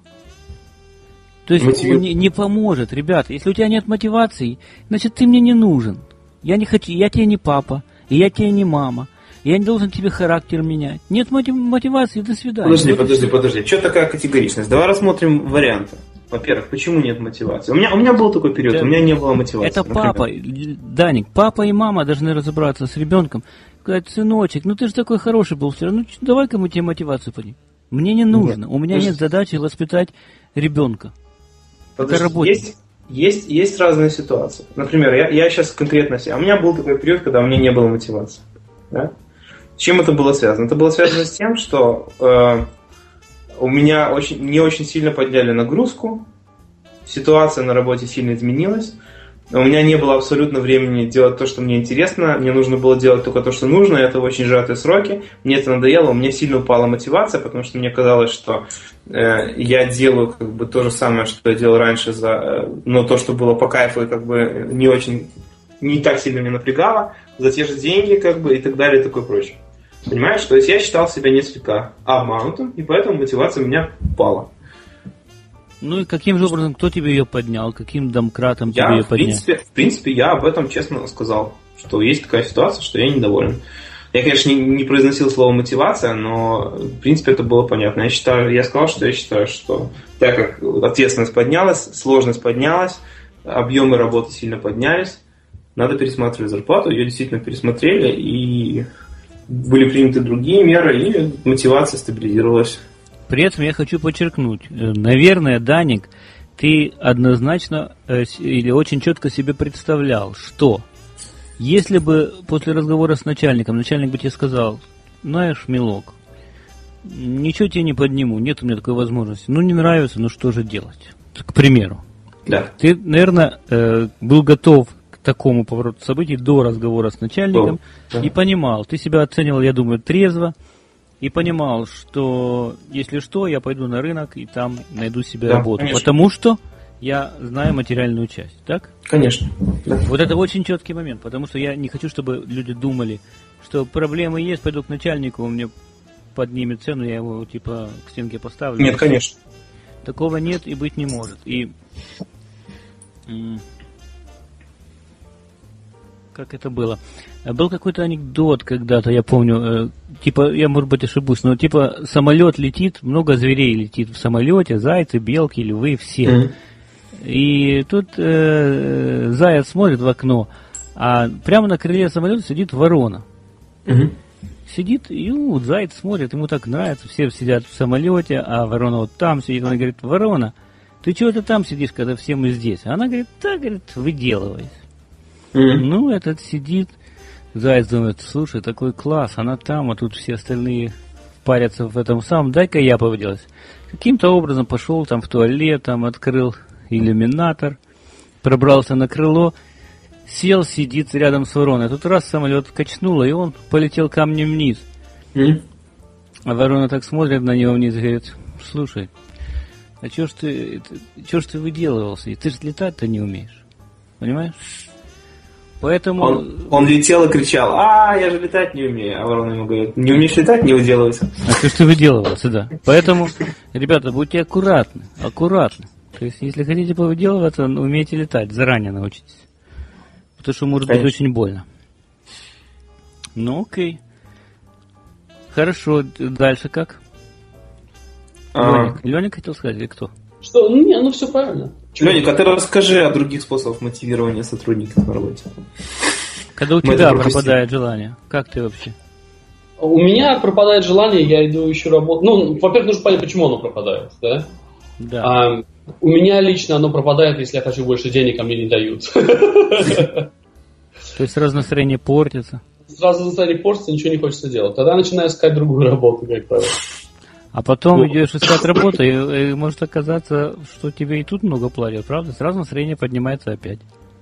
То есть Мотив... не, не поможет, ребята. Если у тебя нет мотивации, значит, ты мне не нужен. Я не хочу, я тебе не папа, и я тебе не мама. Я не должен тебе характер менять. Нет мотивации, до свидания. Подожди, подожди, подожди. Что такая категоричность? Давай рассмотрим варианты. Во-первых, почему нет мотивации? У меня, у меня был такой период, это, у меня не было мотивации. Это папа, Даник, папа и мама должны разобраться с ребенком. Сказать, сыночек, ну ты же такой хороший был вчера, ну давай-ка мы тебе мотивацию поднимем. Мне не нужно, нет, у меня подожди. Нет задачи воспитать ребенка. Подожди, это работа. Есть, есть, есть разные ситуации. Например, я, я сейчас конкретно себя. У меня был такой период, когда у меня не было мотивации. Да? С чем это было связано? Это было связано с тем, что э, у меня очень, не очень сильно подняли нагрузку, ситуация на работе сильно изменилась, у меня не было абсолютно времени делать то, что мне интересно, мне нужно было делать только то, что нужно, это очень сжатые сроки, мне это надоело, у меня сильно упала мотивация, потому что мне казалось, что э, я делаю как бы то же самое, что я делал раньше, за, э, но то, что было по кайфу и как бы не очень, не так сильно меня напрягало, за те же деньги как бы и так далее и такое прочее. Понимаешь? То есть я считал себя несколько обманутым, и поэтому мотивация у меня упала. Ну и каким же образом, кто тебе ее поднял? Каким домкратом я, тебе ее в поднял? Принципе, в принципе, я об этом честно сказал, что есть такая ситуация, что я недоволен. Я, конечно, не, не произносил слово мотивация, но в принципе это было понятно. Я считаю, я сказал, что я считаю, что так как ответственность поднялась, сложность поднялась, объемы работы сильно поднялись, надо пересматривать зарплату. Ее действительно пересмотрели, и были приняты другие меры, и мотивация стабилизировалась. При этом я хочу подчеркнуть, наверное, Даник, ты однозначно э, или очень четко себе представлял, что если бы после разговора с начальником, начальник бы тебе сказал, знаешь, милок, ничего тебе не подниму, нет у меня такой возможности, ну не нравится, ну что же делать, к примеру. Да. Ты, наверное, э, был готов к такому повороту событий до разговора с начальником да. и понимал, ты себя оценивал, я думаю, трезво, и понимал, что если что, я пойду на рынок и там найду себе да, работу. Конечно. Потому что я знаю материальную часть, так? Конечно. Да. Вот это очень четкий момент, потому что я не хочу, чтобы люди думали, что проблемы есть, пойду к начальнику, он мне поднимет цену, я его типа к стенке поставлю. Нет, конечно. Такого нет и быть не может. И как это было? Был какой-то анекдот когда-то, я помню, типа, я, может быть, ошибусь, но типа самолет летит, много зверей летит в самолете, зайцы, белки, львы, все. Mm-hmm. И тут э, заяц смотрит в окно, а прямо на крыле самолета сидит ворона. Mm-hmm. Сидит, и ну, заяц смотрит, ему так нравится, все сидят в самолете, а ворона вот там сидит, он говорит, ворона, ты чего ты там сидишь, когда все мы здесь? А она говорит, да, говорит, выделывайся. Mm-hmm. Ну, этот сидит, заяц думает, слушай, такой класс, она там, а тут все остальные в париться в этом самом, дай-ка я повыделаюсь. Каким-то образом пошел там в туалет, там открыл иллюминатор, пробрался на крыло, сел, сидит рядом с вороной. Тут раз самолет качнуло, и он полетел камнем вниз. Mm. А ворона так смотрит на него вниз и говорит: слушай, а чё ж ты, чё ж ты выделывался? Ты же летать-то не умеешь. Понимаешь? Поэтому... Он, он летел и кричал: а, я же летать не умею. А ворона ему говорит: не умеешь летать, не выделывайся. А что ж ты выделывался, да. Поэтому, ребята, будьте аккуратны, аккуратны. То есть, если хотите повыделываться, умейте летать, заранее научитесь. Потому что может Конечно. быть очень больно. Ну, окей. Хорошо, дальше как? А... Леник. Леник хотел сказать, или кто? Что? Ну, не, ну все правильно. Леник, а ты расскажи о других способах мотивирования сотрудников на работе. Когда у тебя пропадает желание, как ты вообще? У меня пропадает желание, я иду еще работать. Ну, во-первых, нужно понять, почему оно пропадает, да? Да. А, у меня лично оно пропадает, если я хочу больше денег, а мне не дают. То есть сразу настроение портится? Сразу настроение портится, ничего не хочется делать. Тогда начинаю искать другую работу, как правило. А потом ну, идешь искать работу, и, и может оказаться, что тебе и тут много платят, правда? Сразу настроение поднимается опять.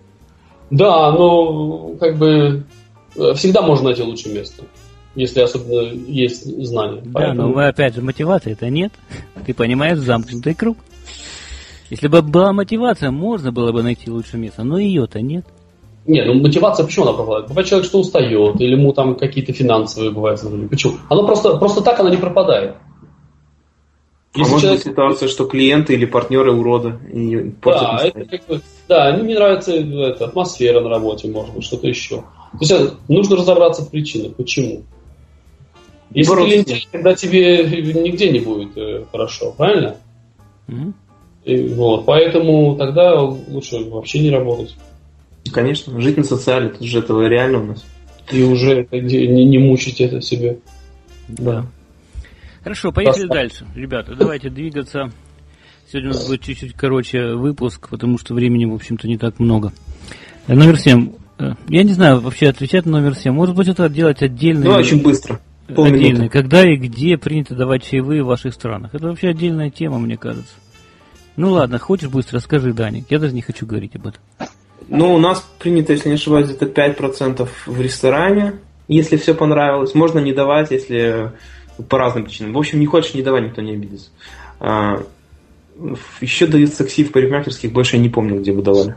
Да, но как бы всегда можно найти лучшее место, если особенно есть знания. Да, Поэтому... но опять же мотивации-то нет. Ты понимаешь, замкнутый круг. Если бы была мотивация, можно было бы найти лучшее место, но ее-то нет. Нет, ну мотивация почему она пропадает? Бывает человек, что устает, или ему там какие-то финансовые бывают. Почему? Она просто, просто так она не пропадает. Если а может человек... быть ситуация, что клиенты или партнеры уроды и портят да, это как бы, да, мне не нравится это, атмосфера на работе, может быть, что-то еще. То есть нужно разобраться в причинах, почему. Если Бороться. ты лентяй, тогда тебе нигде не будет э, хорошо, правильно? Mm-hmm. И, вот, поэтому тогда лучше вообще не работать. Конечно, жить на социале, это же этого реально у нас. И уже не, не мучить это себе. Да. да. Хорошо, поехали Просто. дальше. Ребята, давайте двигаться. Сегодня у нас будет чуть-чуть короче выпуск, потому что времени, в общем-то, не так много. Номер семь. Я не знаю, вообще отвечать на номер семь. Может быть, это делать отдельно. Ну, очень быстро. Отдельно. Когда и где принято давать чаевые в ваших странах. Это вообще отдельная тема, мне кажется. Ну ладно, хочешь быстро, скажи, Даник. Я даже не хочу говорить об этом. Ну, у нас принято, если не ошибаюсь, где-то пять процентов в ресторане, если все понравилось. Можно не давать, если... По разным причинам. В общем, не хочешь, не давай, никто не обидится. А, еще дают такси в парикмахерских, больше я не помню, где вы давали.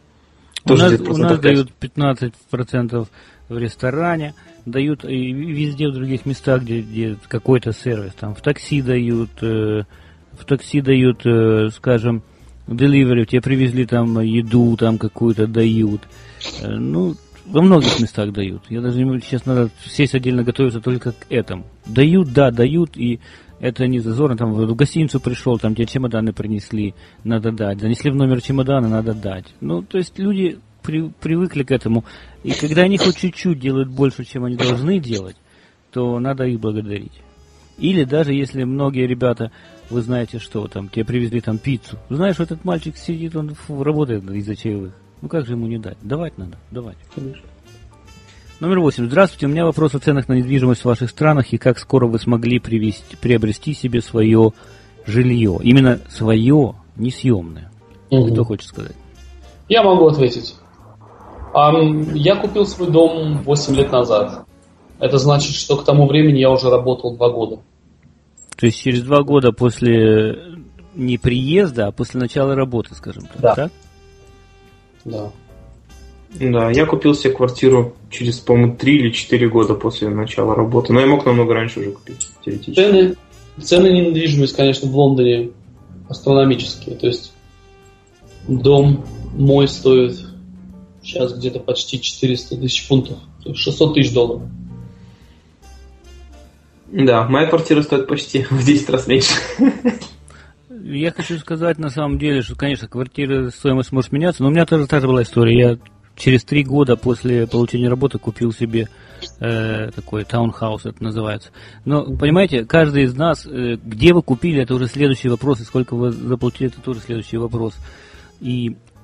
Тоже у нас, у нас дают пятнадцать процентов в ресторане, дают и везде в других местах, где, где какой-то сервис. Там в такси дают, э, в такси дают, э, скажем, delivery, тебе привезли там еду, там какую-то дают. Э, ну, во многих местах дают. Я даже не сейчас надо сесть отдельно готовиться только к этому. Дают, да, дают, и это не зазорно. Там в гостиницу пришел, там тебе чемоданы принесли, надо дать. Занесли в номер чемоданы, надо дать. Ну, то есть люди при, привыкли к этому. И когда они хоть чуть-чуть делают больше, чем они должны делать, то надо их благодарить. Или даже если многие ребята, вы знаете, что там, тебе привезли там пиццу. Знаешь, этот мальчик сидит, он фу, работает из-за чаевых. Ну как же ему не дать? Давать надо, давать. Конечно. Номер восемь. Здравствуйте, у меня вопрос о ценах на недвижимость в ваших странах и как скоро вы смогли привести, приобрести себе свое жилье. Именно свое, не съемное. Угу. Кто хочет сказать? Я могу ответить. Um, я купил свой дом восемь лет назад. Это значит, что к тому времени я уже работал два года. То есть через два года после не приезда, а после начала работы, скажем так, да. так? Да. Да, я купил себе квартиру через, по-моему, три или четыре года после начала работы. Но я мог намного раньше уже купить, теоретически. Цены, цены на недвижимость, конечно, в Лондоне астрономические. То есть дом мой стоит сейчас где-то почти четыреста тысяч фунтов. То есть шестьсот тысяч долларов. Да, моя квартира стоит почти в десять раз меньше. Я хочу сказать, на самом деле, что, конечно, квартира, стоимость может меняться, но у меня тоже та же была история. Я через три года после получения работы купил себе э, такой таунхаус, это называется. Но, понимаете, каждый из нас, э, где вы купили, это уже следующий вопрос, и сколько вы заплатили, это тоже следующий вопрос. И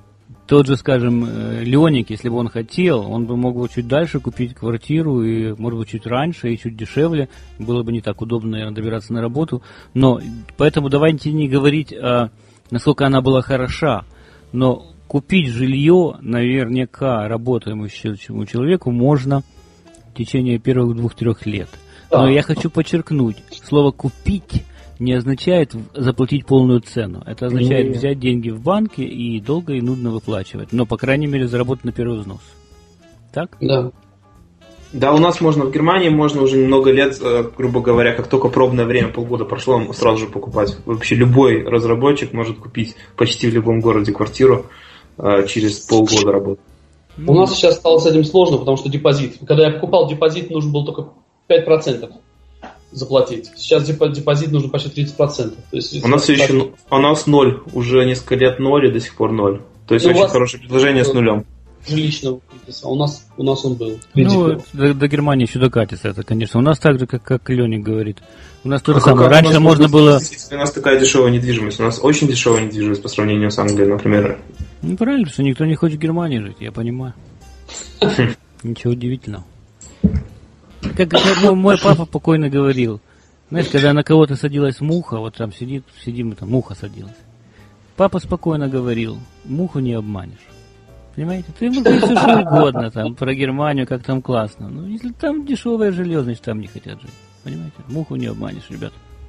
тот же, скажем, Леник, если бы он хотел, он бы мог бы чуть дальше купить квартиру, и, может быть, чуть раньше и чуть дешевле. Было бы не так удобно, наверное, добираться на работу. Но поэтому давайте не говорить, а, насколько она была хороша. Но купить жилье наверняка работающему человеку можно в течение первых двух-трех лет. Но я хочу подчеркнуть, слово «купить» не означает заплатить полную цену. Это означает не. взять деньги в банке и долго и нудно выплачивать. Но, по крайней мере, заработать на первый взнос. Так? Да. Да, у нас можно, в Германии можно уже много лет, грубо говоря, как только пробное время, полгода прошло, сразу же покупать. Вообще любой разработчик может купить почти в любом городе квартиру через полгода работы. У нас сейчас стало с этим сложно, потому что депозит. Когда я покупал депозит, нужно было только пять процентов заплатить. Сейчас депозит нужно почти тридцать процентов. То есть, у нас все еще, у нас ноль, уже несколько лет ноль и до сих пор ноль. То есть ну, очень хорошее предложение с нулем. Жилищного кризиса. У нас, у нас он был. Ну, до, до Германии еще докатится это, конечно. У нас так же, как, как Леник говорит. У нас то же самое. Раньше можно было... У нас такая дешевая недвижимость. У нас очень дешевая недвижимость по сравнению с Англией, например. Ну, правильно, что никто не хочет в Германии жить, я понимаю. Ничего удивительного. Как мой, мой папа покойно говорил, знаешь, когда на кого-то садилась муха, вот там сидит, сидим, там муха садилась. Папа спокойно говорил, муху не обманешь. Понимаете? Ты можешь говорить все, что угодно, там, про Германию, как там классно. Но если там дешевое жилье, значит, там не хотят жить. Понимаете? Муху не обманешь, ребят.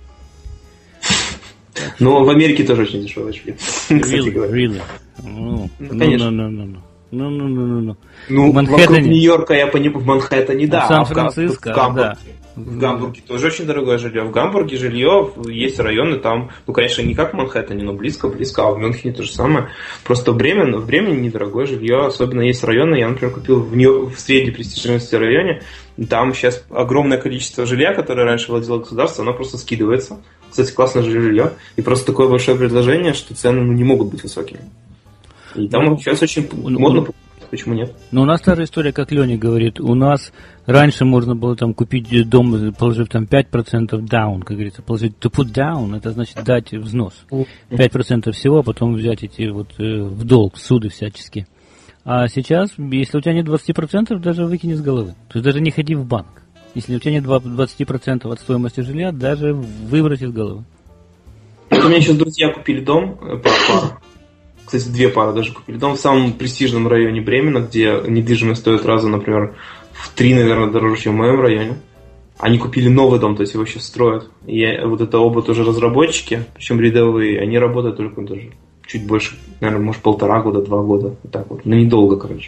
Но в Америке тоже очень дешевое жилье. Really? Really? Ну, конечно. Ну, ну, ну, ну, ну, ну, ну, ну. Ну, вокруг Нью-Йорка, я понимаю, в Манхэттене, да. В Сан-Франциско, а в Гамбурге, да. В Гамбурге тоже очень дорогое жилье. В Гамбурге жилье, есть районы там, ну, конечно, не как в Манхэттене, но близко-близко, а в Мюнхене то же самое. Просто в Бремен, в Бремене недорогое жилье, особенно есть районы, я, например, купил в, Нью- в средней престижности районе, там сейчас огромное количество жилья, которое раньше владело государство, оно просто скидывается. Кстати, классное жилье, и просто такое большое предложение, что цены ну, не могут быть высокими. И там ну, сейчас очень ну, модно покупать. Почему нет? Но у нас та же история, как Леня говорит. У нас раньше можно было там купить дом, положив там пять процентов down, как говорится, положить to put down, это значит дать взнос. пять процентов всего, а потом взять эти вот э, в долг, суды всяческие. А сейчас, если у тебя нет двадцать процентов, даже выкини с головы. То есть даже не ходи в банк. Если у тебя нет двадцать процентов от стоимости жилья, даже выбрось из головы. У меня сейчас друзья купили дом, пара. Кстати, две пары даже купили дом в самом престижном районе Бремена, где недвижимость стоит раза, например, в три, наверное, дороже, чем в моем районе. Они купили новый дом, то есть его сейчас строят. И вот это оба тоже разработчики, причем рядовые, они работают только даже чуть больше, наверное, может, полтора года, два года. Вот так вот. Но недолго, короче.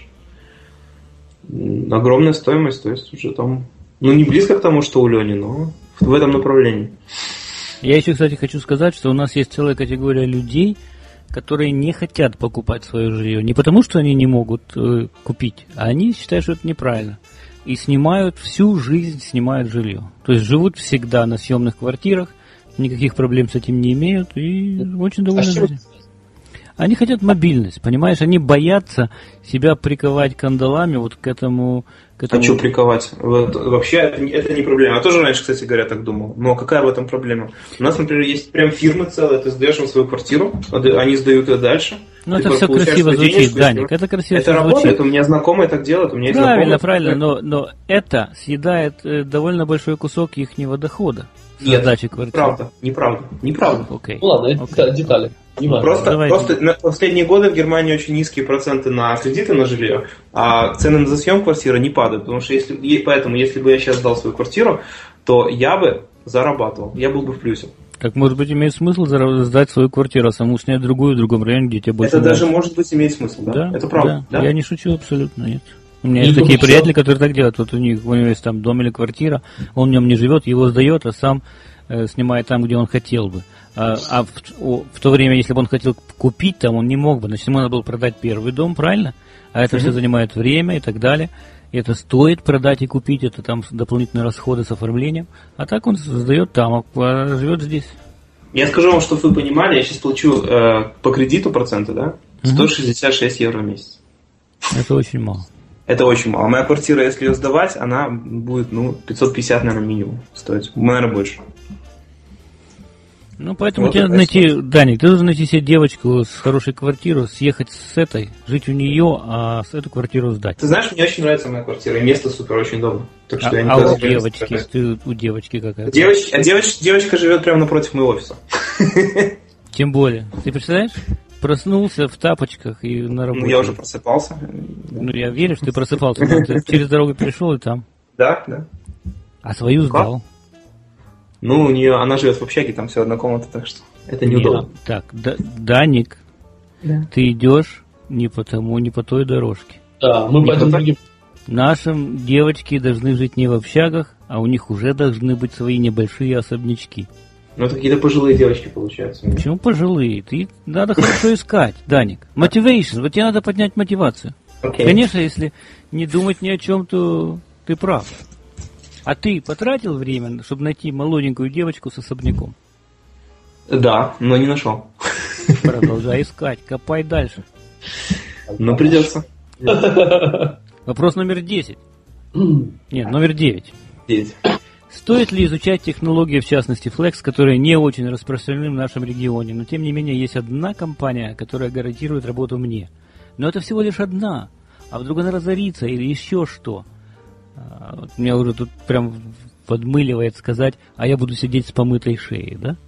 Огромная стоимость, то есть уже там, ну, не близко к тому, что у Лени, но в этом направлении. Я еще, кстати, хочу сказать, что у нас есть целая категория людей, которые не хотят покупать свое жилье. Не потому, что они не могут э, купить, а они считают, что это неправильно. И снимают всю жизнь, снимают жилье. То есть живут всегда на съемных квартирах, никаких проблем с этим не имеют и очень довольны жизнью. Они хотят мобильность, понимаешь? Они боятся себя приковать кандалами вот к этому... К этому... А что приковать? Вот, вообще это, это не проблема. Я тоже раньше, кстати говоря, так думал. Но какая в этом проблема? У нас, например, есть прям фирмы целые. Ты сдаешь им свою квартиру, они сдают ее дальше. Ну это все красиво звучит, Даник. Это красиво это звучит. работает, у меня знакомые так делают. У меня есть правильно, правильно, но, но это съедает э, довольно большой кусок ихнего дохода. Нет, неправда, неправда, неправда. Okay. Ну ладно, это okay. детали. Не просто, просто на последние годы в Германии очень низкие проценты на кредиты на жилье, а цены за съем квартиры не падают. Потому что если, поэтому, если бы я сейчас сдал свою квартиру, то я бы зарабатывал, я был бы в плюсе. Так, может быть, имеет смысл сдать свою квартиру, а саму снять другую в другом районе, где тебе больше это нравится? Даже может быть имеет смысл, да? Да, это правда. Да. Да? Я не шучу абсолютно, нет. У меня есть такие приятели, которые так делают. Вот у них, у него есть там дом или квартира, он в нем не живет, его сдает, а сам э, снимает там, где он хотел бы. А, а в, о, в то время, если бы он хотел купить там, он не мог бы. Значит, ему надо было продать первый дом, правильно? А это mm-hmm. все занимает время и так далее. И это стоит продать и купить, это там дополнительные расходы с оформлением. А так он сдает там, а живет здесь. Я скажу вам, чтобы вы понимали, я сейчас получу э, по кредиту проценты, да? сто шестьдесят шесть евро в месяц. Это очень мало. Это очень мало. Моя квартира, если ее сдавать, она будет, ну, пятьсот пятьдесят, наверное, минимум стоить. Наверное, больше. Ну, поэтому Вот тебе это надо найти, история. Даник, ты должен найти себе девочку с хорошей квартирой, съехать с этой, жить у нее, а с эту квартиру сдать. Ты знаешь, мне очень нравится моя квартира, и место супер, очень удобно. Так что А, я не а туда у собираюсь девочки, собирать. ты у девочки какая-то. Девоч- а девоч- девочка живет прямо напротив моего офиса. Тем более. Ты представляешь? Проснулся в тапочках и на работе. Ну, я уже просыпался. Ну, я верю, что ты просыпался. но Ты через дорогу пришел и там. Да, да. А свою Как? сдал. Ну, у нее, она живет в общаге, там всего одна комната, так что это Нет. неудобно. Так, да, Даник, Да. ты идешь не по тому, не по той дорожке. Да, мы Не поэтому хватает? будем... Нашим девочки должны жить не в общагах, а у них уже должны быть свои небольшие особнячки. Ну, это какие-то пожилые девочки, получаются. Почему пожилые? Ты надо хорошо искать, Даник. Motivation. Вот тебе надо поднять мотивацию. Окей. Конечно, если не думать ни о чем, то ты прав. А ты потратил время, чтобы найти молоденькую девочку с особняком? Да, но не нашел. Продолжай искать, копай дальше. Но придется. Вопрос номер десять. Нет, номер девять. Девять. Стоит ли изучать технологии, в частности Flex, которые не очень распространены в нашем регионе, но тем не менее есть одна компания, которая гарантирует работу мне. Но это всего лишь одна. А вдруг она разорится или еще что? А, вот меня уже тут прям подмыливает сказать, а я буду сидеть с помытой шеей, да?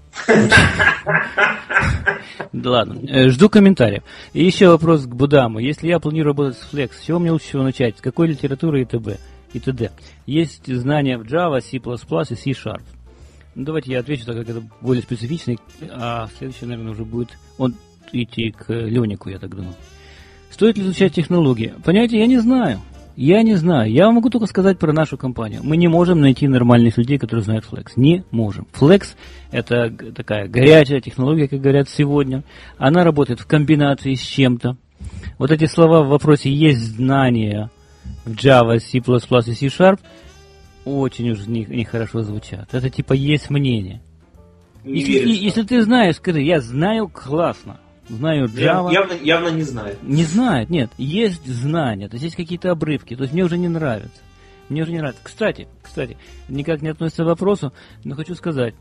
Да ладно, Э, жду комментариев. И еще вопрос к Будаму. Если я планирую работать с Flex, с чего мне лучше всего начать? С какой литературы и т.д.? и т.д. Есть знания в Java, C++ и C-Sharp. Ну, давайте я отвечу, так как это более специфичный, а следующий, наверное, уже будет он идти к Ленику, я так думаю. Стоит ли изучать технологии? Понимаете, я не знаю. Я не знаю. Я могу только сказать про нашу компанию. Мы не можем найти нормальных людей, которые знают Flex. Не можем. Flex – это г- такая горячая технология, как говорят сегодня. Она работает в комбинации с чем-то. Вот эти слова в вопросе «есть знания» в Java, C++ и C-Sharp очень уж не- нехорошо звучат. Это типа «есть мнение». Не Если, веришь, и- если ты знаешь, скажи, я знаю классно. Знаю Java. Явно, явно не знаю. Не знает, нет, есть знания, то есть есть какие-то обрывки, то есть мне уже не нравится. Мне уже не нравится. Кстати, кстати, никак не относится к вопросу, но хочу сказать,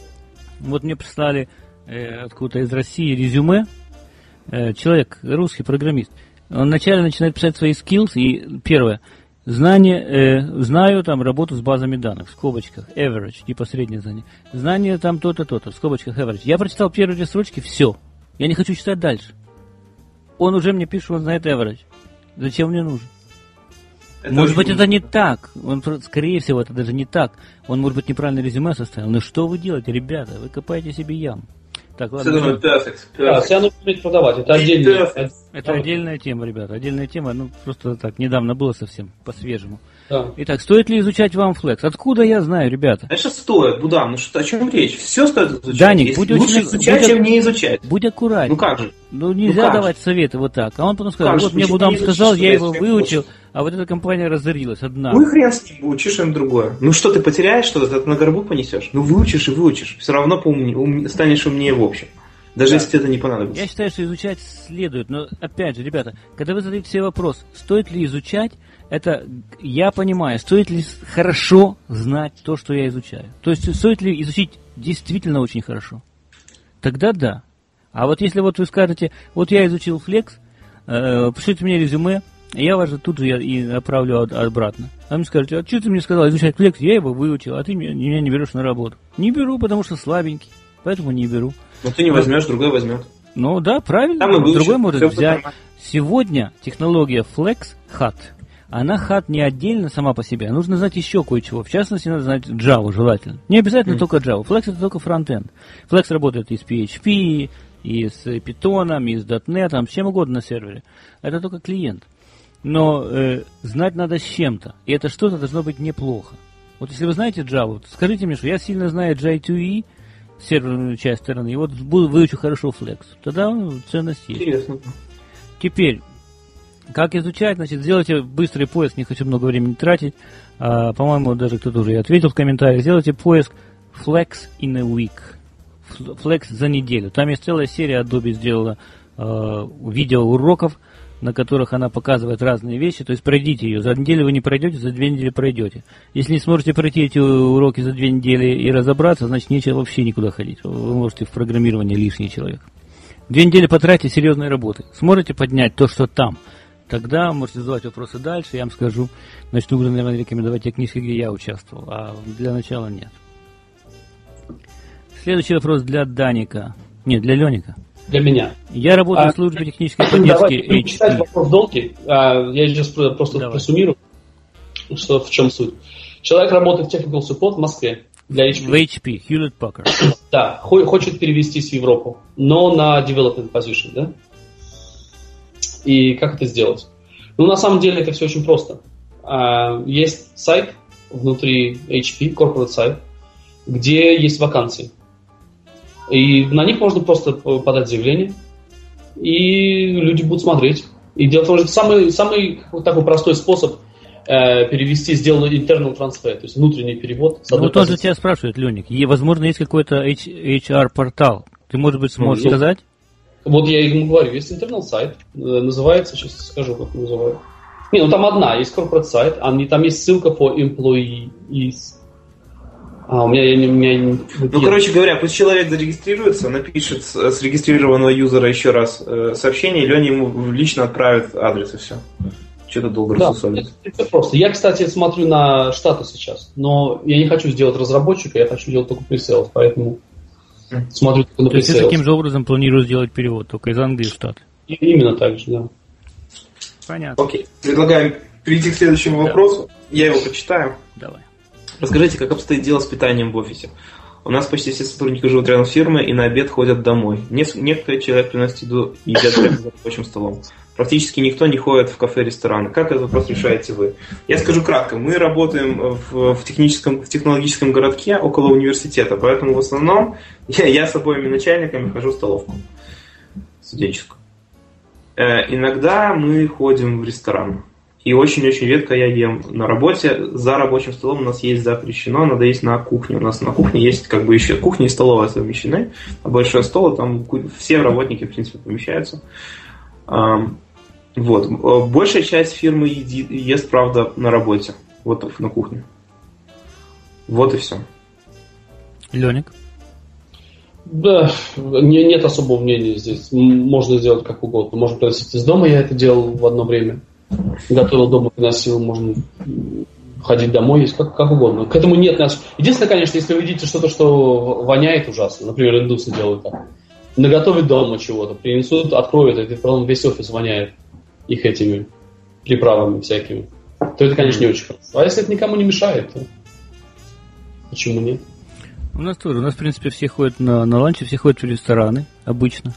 вот мне прислали э, откуда-то из России резюме, э, человек, русский программист, он вначале начинает писать свои skills, и первое, знание, э, знаю там работу с базами данных, в скобочках, average, типа среднее знание, знание там то-то, то-то, в скобочках average. Я прочитал первые две строчки, все. Я не хочу читать дальше. Он уже мне пишет, он знает average. Зачем мне нужен? Это Может быть, очень- это не так. Он, про- скорее всего, это даже не так. Он, может быть, неправильное резюме составил. Но что вы делаете, ребята? Вы копаете себе яму. Так, ладно. Все думаю, perfect, Да, perfect. себя нужно уметь продавать. Это отдельно. Perfect. Это отдельная тема, ребята. Отдельная тема. Ну, просто так, недавно было совсем, по-свежему. Да. Итак, стоит ли изучать вам Flex? Откуда я знаю, ребята? Конечно, стоит, Будам, ну что, о чем речь? Все стоит изучать. Даник, Если будь лучше очень- изучать, будь- чем не изучать. Будь аккуратен. Ну как же? Ну, нельзя как давать советы вот так. А он потом сказал, как же? вот мне Почему Будам не изучишь, сказал, что я я его себе выучил, хочу? а вот эта компания разорилась одна. Ну и хрен с ним, учишь им другое. Ну что, ты потеряешь что-то, ты это на горбу понесешь? Ну выучишь и выучишь. Все равно поумне- ум- станешь умнее в общем. Даже Да. если тебе это не понадобится. Я считаю, что изучать следует, но опять же, ребята, когда вы задаете себе вопрос, стоит ли изучать, это я понимаю, стоит ли с- хорошо знать то, что я изучаю. То есть стоит ли изучить действительно очень хорошо. Тогда да. А вот если вот вы скажете, вот я изучил Flex, э, пришлите мне резюме, я вас же тут же я и направлю от- обратно. А мне скажете, а что ты мне сказал изучать Flex? Я его выучил, а ты меня, меня не берешь на работу. Не беру, потому что слабенький, поэтому не беру. Но ты не возьмешь, другой возьмет. Ну да, правильно. Там и выучит, Другой может всё будет взять. нормально. Сегодня технология Flex хат. Она хат не отдельно сама по себе, а нужно знать еще кое-чего. В частности, надо знать Java желательно. Не обязательно Mm. только Java. Flex это только фронтенд. Flex работает и с пи эйч пи, и с Python, и с .дот нет, с чем угодно на сервере. Это только клиент. Но э, знать надо с чем-то. И это что-то должно быть неплохо. Вот если вы знаете Java, то скажите мне, что я сильно знаю джей ту и, серверную часть стороны, и вот буду, выучу хорошо Flex. Тогда ну, ценность есть. Интересно. Теперь, как изучать, значит, сделайте быстрый поиск, не хочу много времени тратить. А, по-моему, даже кто-то уже и ответил в комментариях. Сделайте поиск Flex in a week. Flex за неделю. Там есть целая серия, Adobe сделала э, видеоуроков на которых она показывает разные вещи, то есть пройдите ее. За неделю вы не пройдете, за две недели пройдете. Если не сможете пройти эти уроки за две недели и разобраться, значит нечего вообще никуда ходить. Вы можете в программировании лишний человек. Две недели потратите серьезной работы. Сможете поднять то, что там, тогда можете задавать вопросы дальше, я вам скажу. Значит, нужно, наверное, рекомендовать те книжки, где я участвовал, а для начала нет. Следующий вопрос для Даника. Нет, для Леника. Для меня. Я работаю а, в службе технической поддержки эйч пи. Вопрос долгий. Я сейчас просто Давай. просуммирую, что в чем суть. Человек работает в Technical Support в Москве для эйч пи. В эйч пи, Hewlett Packard. Да, хочет перевестись в Европу, но на development position, да? И как это сделать? Ну, на самом деле, это все очень просто. Есть сайт внутри эйч пи, corporate сайт, где есть вакансии. И на них можно просто подать заявление, и люди будут смотреть. И дело в том, что самый, самый вот такой простой способ э, перевести, сделать internal transfer, то есть внутренний перевод. Ну, вот он же тебя спрашивает, Леник, возможно, есть какой-то эйч ар-портал. Ты, может быть, сможешь ну, сказать? Вот я ему говорю, есть internal сайт, называется, сейчас скажу, как называют. Не, ну там одна, есть corporate сайт, а там есть ссылка for employees. А, у меня, я, у меня... Ну, короче говоря, пусть человек зарегистрируется, напишет с зарегистрированного юзера еще раз э, сообщение, и Леня ему лично отправит адрес, и все. Что-то долго да, рассусоливать. Это, это просто. Я, кстати, смотрю на штаты сейчас, но я не хочу сделать разработчика, я хочу делать только пресейлс, поэтому mm. смотрю только на пресейлс. То есть ты таким же образом планируешь сделать перевод, только из Англии в Штаты? И, именно так же, да. Понятно. Окей, предлагаем перейти к следующему да. вопросу. Я его почитаю. Давай. Расскажите, как обстоит дело с питанием в офисе? У нас почти все сотрудники живут рядом с фирмой и на обед ходят домой. Некоторые человек приносит еду и едят прямо за рабочим столом. Практически никто не ходит в кафе, рестораны. Как этот вопрос решаете вы? Я скажу кратко. Мы работаем в, в, техническом, в технологическом городке около университета, поэтому в основном я, я с обоими начальниками хожу в столовку студенческую. Э, иногда мы ходим в ресторан. И очень-очень редко я ем на работе. За рабочим столом у нас есть запрещено, надо есть на кухне. У нас на кухне есть как бы еще кухня и столовая совмещены. А большой стол, там все работники, в принципе, помещаются. Вот. Большая часть фирмы еди, ест, правда, на работе. Вот на кухне. Вот и все. Леник? Да, не, нет особого мнения здесь. Можно сделать как угодно. Можно приносить из дома, я это делал в одно время. Готовил дома, приносил, можно ходить домой, есть как, как угодно. К этому нет нас. Единственное, конечно, если вы видите что-то, что воняет ужасно, например, индусы делают так, наготовить дома чего-то, принесут, откроют, и потом весь офис воняет их этими приправами всякими, то это, конечно, не очень хорошо. А если это никому не мешает, то почему нет? У нас тоже, у нас, в принципе, все ходят на, на ланчи, все ходят в рестораны обычно.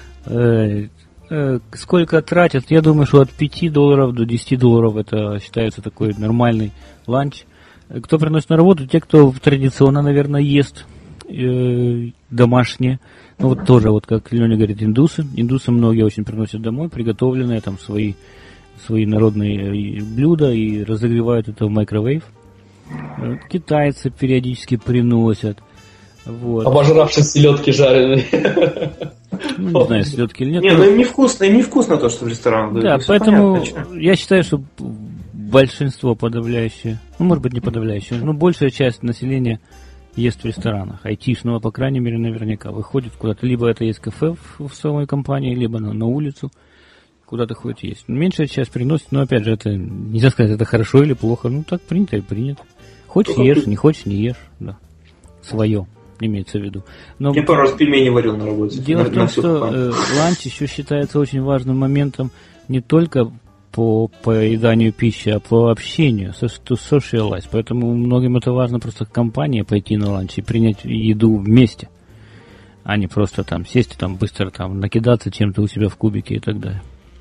Сколько тратят? Я думаю, что от пяти долларов до десяти долларов это считается такой нормальный ланч. Кто приносит на работу? Те, кто традиционно, наверное, ест э, домашнее. Ну вот тоже, вот как Леня говорит, индусы. Индусы многие очень приносят домой приготовленные там свои, свои народные блюда и разогревают это в микровейв. Китайцы периодически приносят. Вот. Обожравшись селедки жареные. Ну, не знаю, селедки или нет. Не, ну им невкусно, им невкусно то, что в ресторанах дают. Да, поэтому понятно, я считаю, что большинство подавляющее, ну, может быть, не подавляющее, но большая часть населения ест в ресторанах. Айтишного, по крайней мере, наверняка выходит куда-то. Либо это есть кафе в, в самой компании, либо на, на улицу куда-то ходит есть. Меньшая часть приносит, но, опять же, это нельзя сказать, это хорошо или плохо. Ну, так принято и принято. Хочешь ешь, не хочешь не ешь, да. Свое. Имеется в виду. Но я пару раз пельмени варил на работе. Дело на, в том, что э, ланч еще считается очень важным моментом не только по поеданию пищи, а по общению, to socialize. Поэтому многим это важно просто компания пойти на ланч и принять еду вместе, а не просто там сесть и там быстро там накидаться чем-то у себя в кубике и так далее.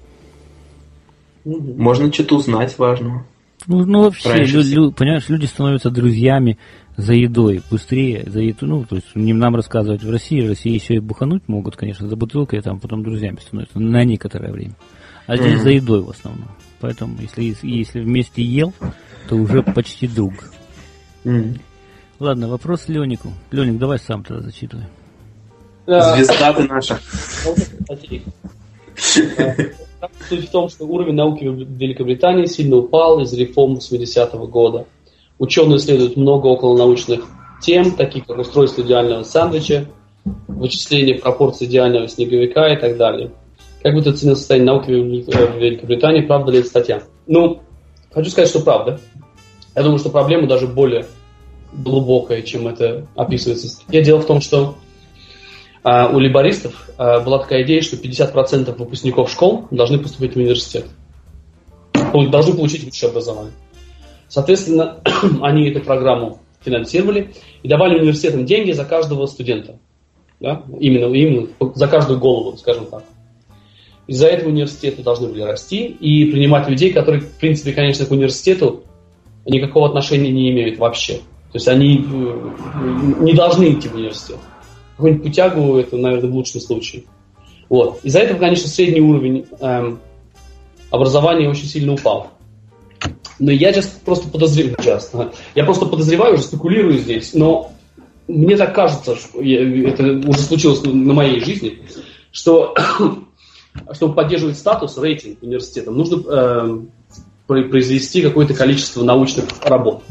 Можно что-то узнать важного. Ну, ну вообще, лю, лю, понимаешь, люди становятся друзьями за едой, быстрее за еду, ну, то есть не нам рассказывать в России, в России еще и бухануть могут, конечно, за бутылкой, там потом друзьями становятся на некоторое время. А здесь mm-hmm. за едой в основном. Поэтому, если, если вместе ел, то уже почти друг. Mm-hmm. Ладно, вопрос Ленику. Леник, давай сам тогда зачитывай. Звезда ты наша. Суть в том, что уровень науки в Великобритании сильно упал из реформ восьмидесятого года. Ученые исследуют много околонаучных тем, таких как устройство идеального сэндвича, вычисление пропорций идеального снеговика и так далее. Как бы ты оценил состояние науки в Великобритании, правда ли эта статья? Ну, хочу сказать, что правда. Я думаю, что проблема даже более глубокая, чем это описывается в статье. Дело в том, что а, у лейбористов а, была такая идея, что пятьдесят процентов выпускников школ должны поступить в университет. Должны получить высшее образование. Соответственно, они эту программу финансировали и давали университетам деньги за каждого студента. Да? Именно, именно за каждую голову, скажем так. Из-за этого университеты должны были расти и принимать людей, которые, в принципе, конечно, к университету никакого отношения не имеют вообще. То есть они не должны идти в университет. Какую-нибудь путягу, это, наверное, в лучшем случае. Вот. Из-за этого, конечно, средний уровень эм, образования очень сильно упал. Но я сейчас просто подозреваю, часто. Я просто подозреваю, уже спекулирую здесь, но мне так кажется, что я, это уже случилось на моей жизни, что чтобы поддерживать статус, рейтинг университетом, нужно э, произвести какое-то количество научных работ.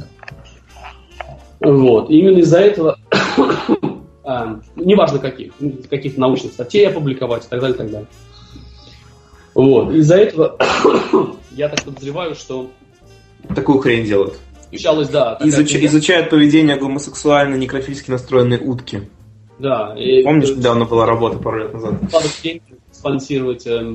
Вот. И именно из-за этого, э, неважно каких, каких научных статей опубликовать и так далее, и так далее. Вот. Из-за этого я так подозреваю, что такую хрень делают. Изучалось, да. Изуч... Изучают поведение гомосексуально некрофильски настроенной утки. Да. Помнишь, и... недавно была работа пару лет назад? Спонсировать э,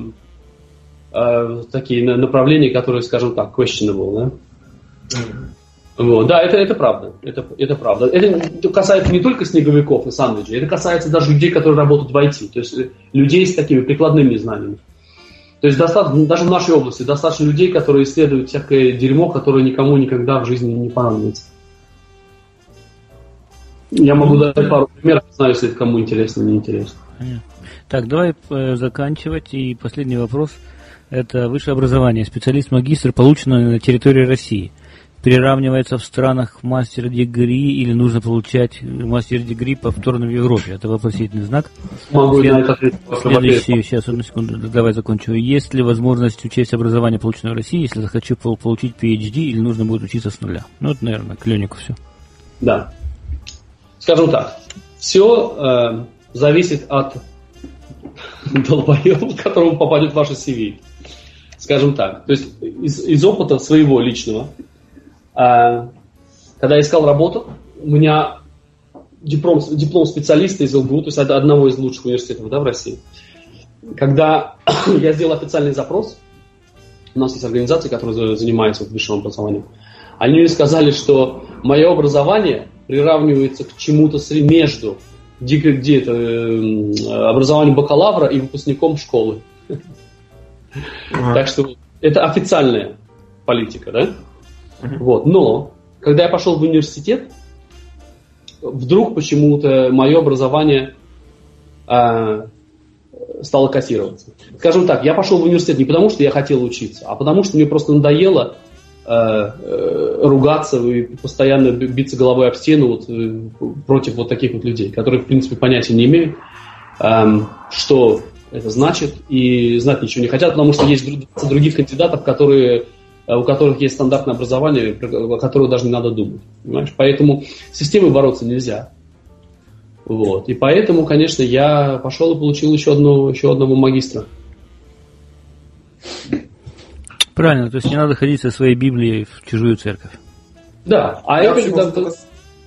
э, такие направления, которые, скажем так, questionable, да? Mm. Вот. Да, это, это правда. Это, это правда. Это касается не только снеговиков и сандвичей, это касается даже людей, которые работают в ай ти, то есть людей с такими прикладными знаниями. То есть достаточно, даже в нашей области достаточно людей, которые исследуют всякое дерьмо, которое никому никогда в жизни не понадобится. Я могу дать пару примеров, не знаю, если это кому интересно или не интересно. Так, давай э, заканчивать. И последний вопрос. Это высшее образование. Специалист-магистр, полученный на территории России, приравнивается в странах мастер-дегри или нужно получать мастер-дегри повторно в Европе? Это вопросительный знак. Могу След... Следующий, сейчас, одну секунду, давай закончу. Есть ли возможность учесть образование, полученное в России, если захочу получить пи эйч ди или нужно будет учиться с нуля? Ну, это, наверное, к Лёнику все. Да. Скажем так, все э, зависит от долбоеба, которому попадет в ваше си ви. Скажем так. То есть из, из опыта своего личного, э, когда я искал работу, у меня диплом, диплом специалиста из эл гэ у, то есть одного из лучших университетов, да, в России. Когда я сделал официальный запрос, у нас есть организация, которая занимается вот, высшим образованием, они мне сказали, что мое образование приравнивается к чему-то между где, где это, э, образованием бакалавра и выпускником школы. Uh-huh. Так что это официальная политика, да? Uh-huh. Вот. Но когда я пошел в университет, вдруг почему-то мое образование э, стало кассироваться. Скажем так, я пошел в университет не потому, что я хотел учиться, а потому, что мне просто надоело ругаться и постоянно биться головой об стену вот, против вот таких вот людей, которые, в принципе, понятия не имеют, эм, что это значит, и знать ничего не хотят, потому что есть двадцать других кандидатов, которые, у которых есть стандартное образование, о которых даже не надо думать. Понимаешь? Поэтому с системой бороться нельзя. Вот. И поэтому, конечно, я пошел и получил еще, одну, еще одного магистра. Правильно, то есть не надо ходить со своей Библией в чужую церковь. Да, а я, это когда... Только...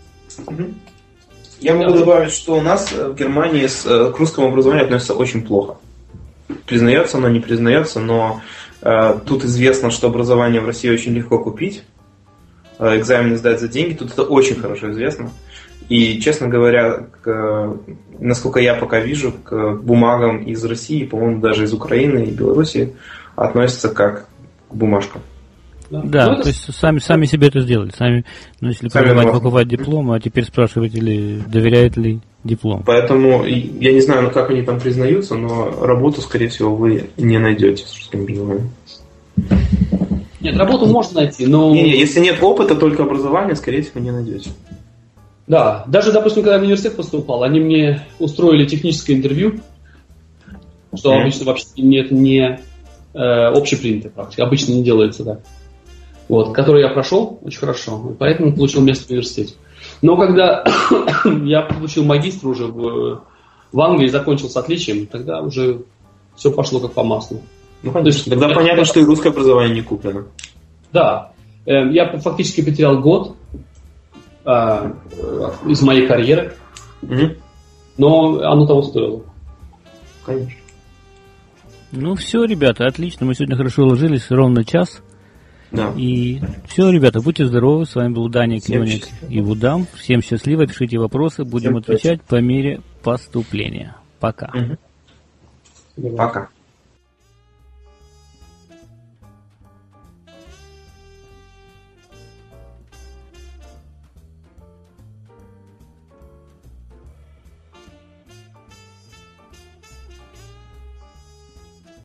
я могу добавить, что у нас в Германии с, к русскому образованию относятся очень плохо. Признается оно, не признается, но э, тут известно, что образование в России очень легко купить. Э, экзамены сдать за деньги, тут это очень хорошо известно. И, честно говоря, к, насколько я пока вижу, к бумагам из России, по-моему, даже из Украины и Белоруссии относятся как к бумажкам. Да, да ну, то это... есть сами, сами себе это сделали. Сами начали продавать, покупать диплом, а теперь спрашивают, или доверяют ли диплом. Поэтому я не знаю, как они там признаются, но работу, скорее всего, вы не найдете с русским образованием. Нет, работу можно найти, но... Не, не, если нет опыта, только образования, скорее всего, не найдете. Да, даже, допустим, когда я в университет поступал, они мне устроили техническое интервью, что mm-hmm. обычно вообще нет, не... э, общепринятая практика. Обычно не делается так. Вот, который я прошел очень хорошо, поэтому получил место в университете. Но когда я получил магистр уже в, в Англии, закончил с отличием, тогда уже все пошло как по маслу. Ну, конечно. То есть, тогда я, понятно, что и русское образование не куплено. Да. Э, я фактически потерял год э, из моей карьеры, угу. но оно того стоило. Конечно. Ну все, ребята, отлично. Мы сегодня хорошо уложились, ровно час. Да. И все, ребята, будьте здоровы. С вами был Даня Клёник и Вудам. Всем счастливо, пишите вопросы, будем Всем отвечать по мере поступления. Пока. Угу. Пока.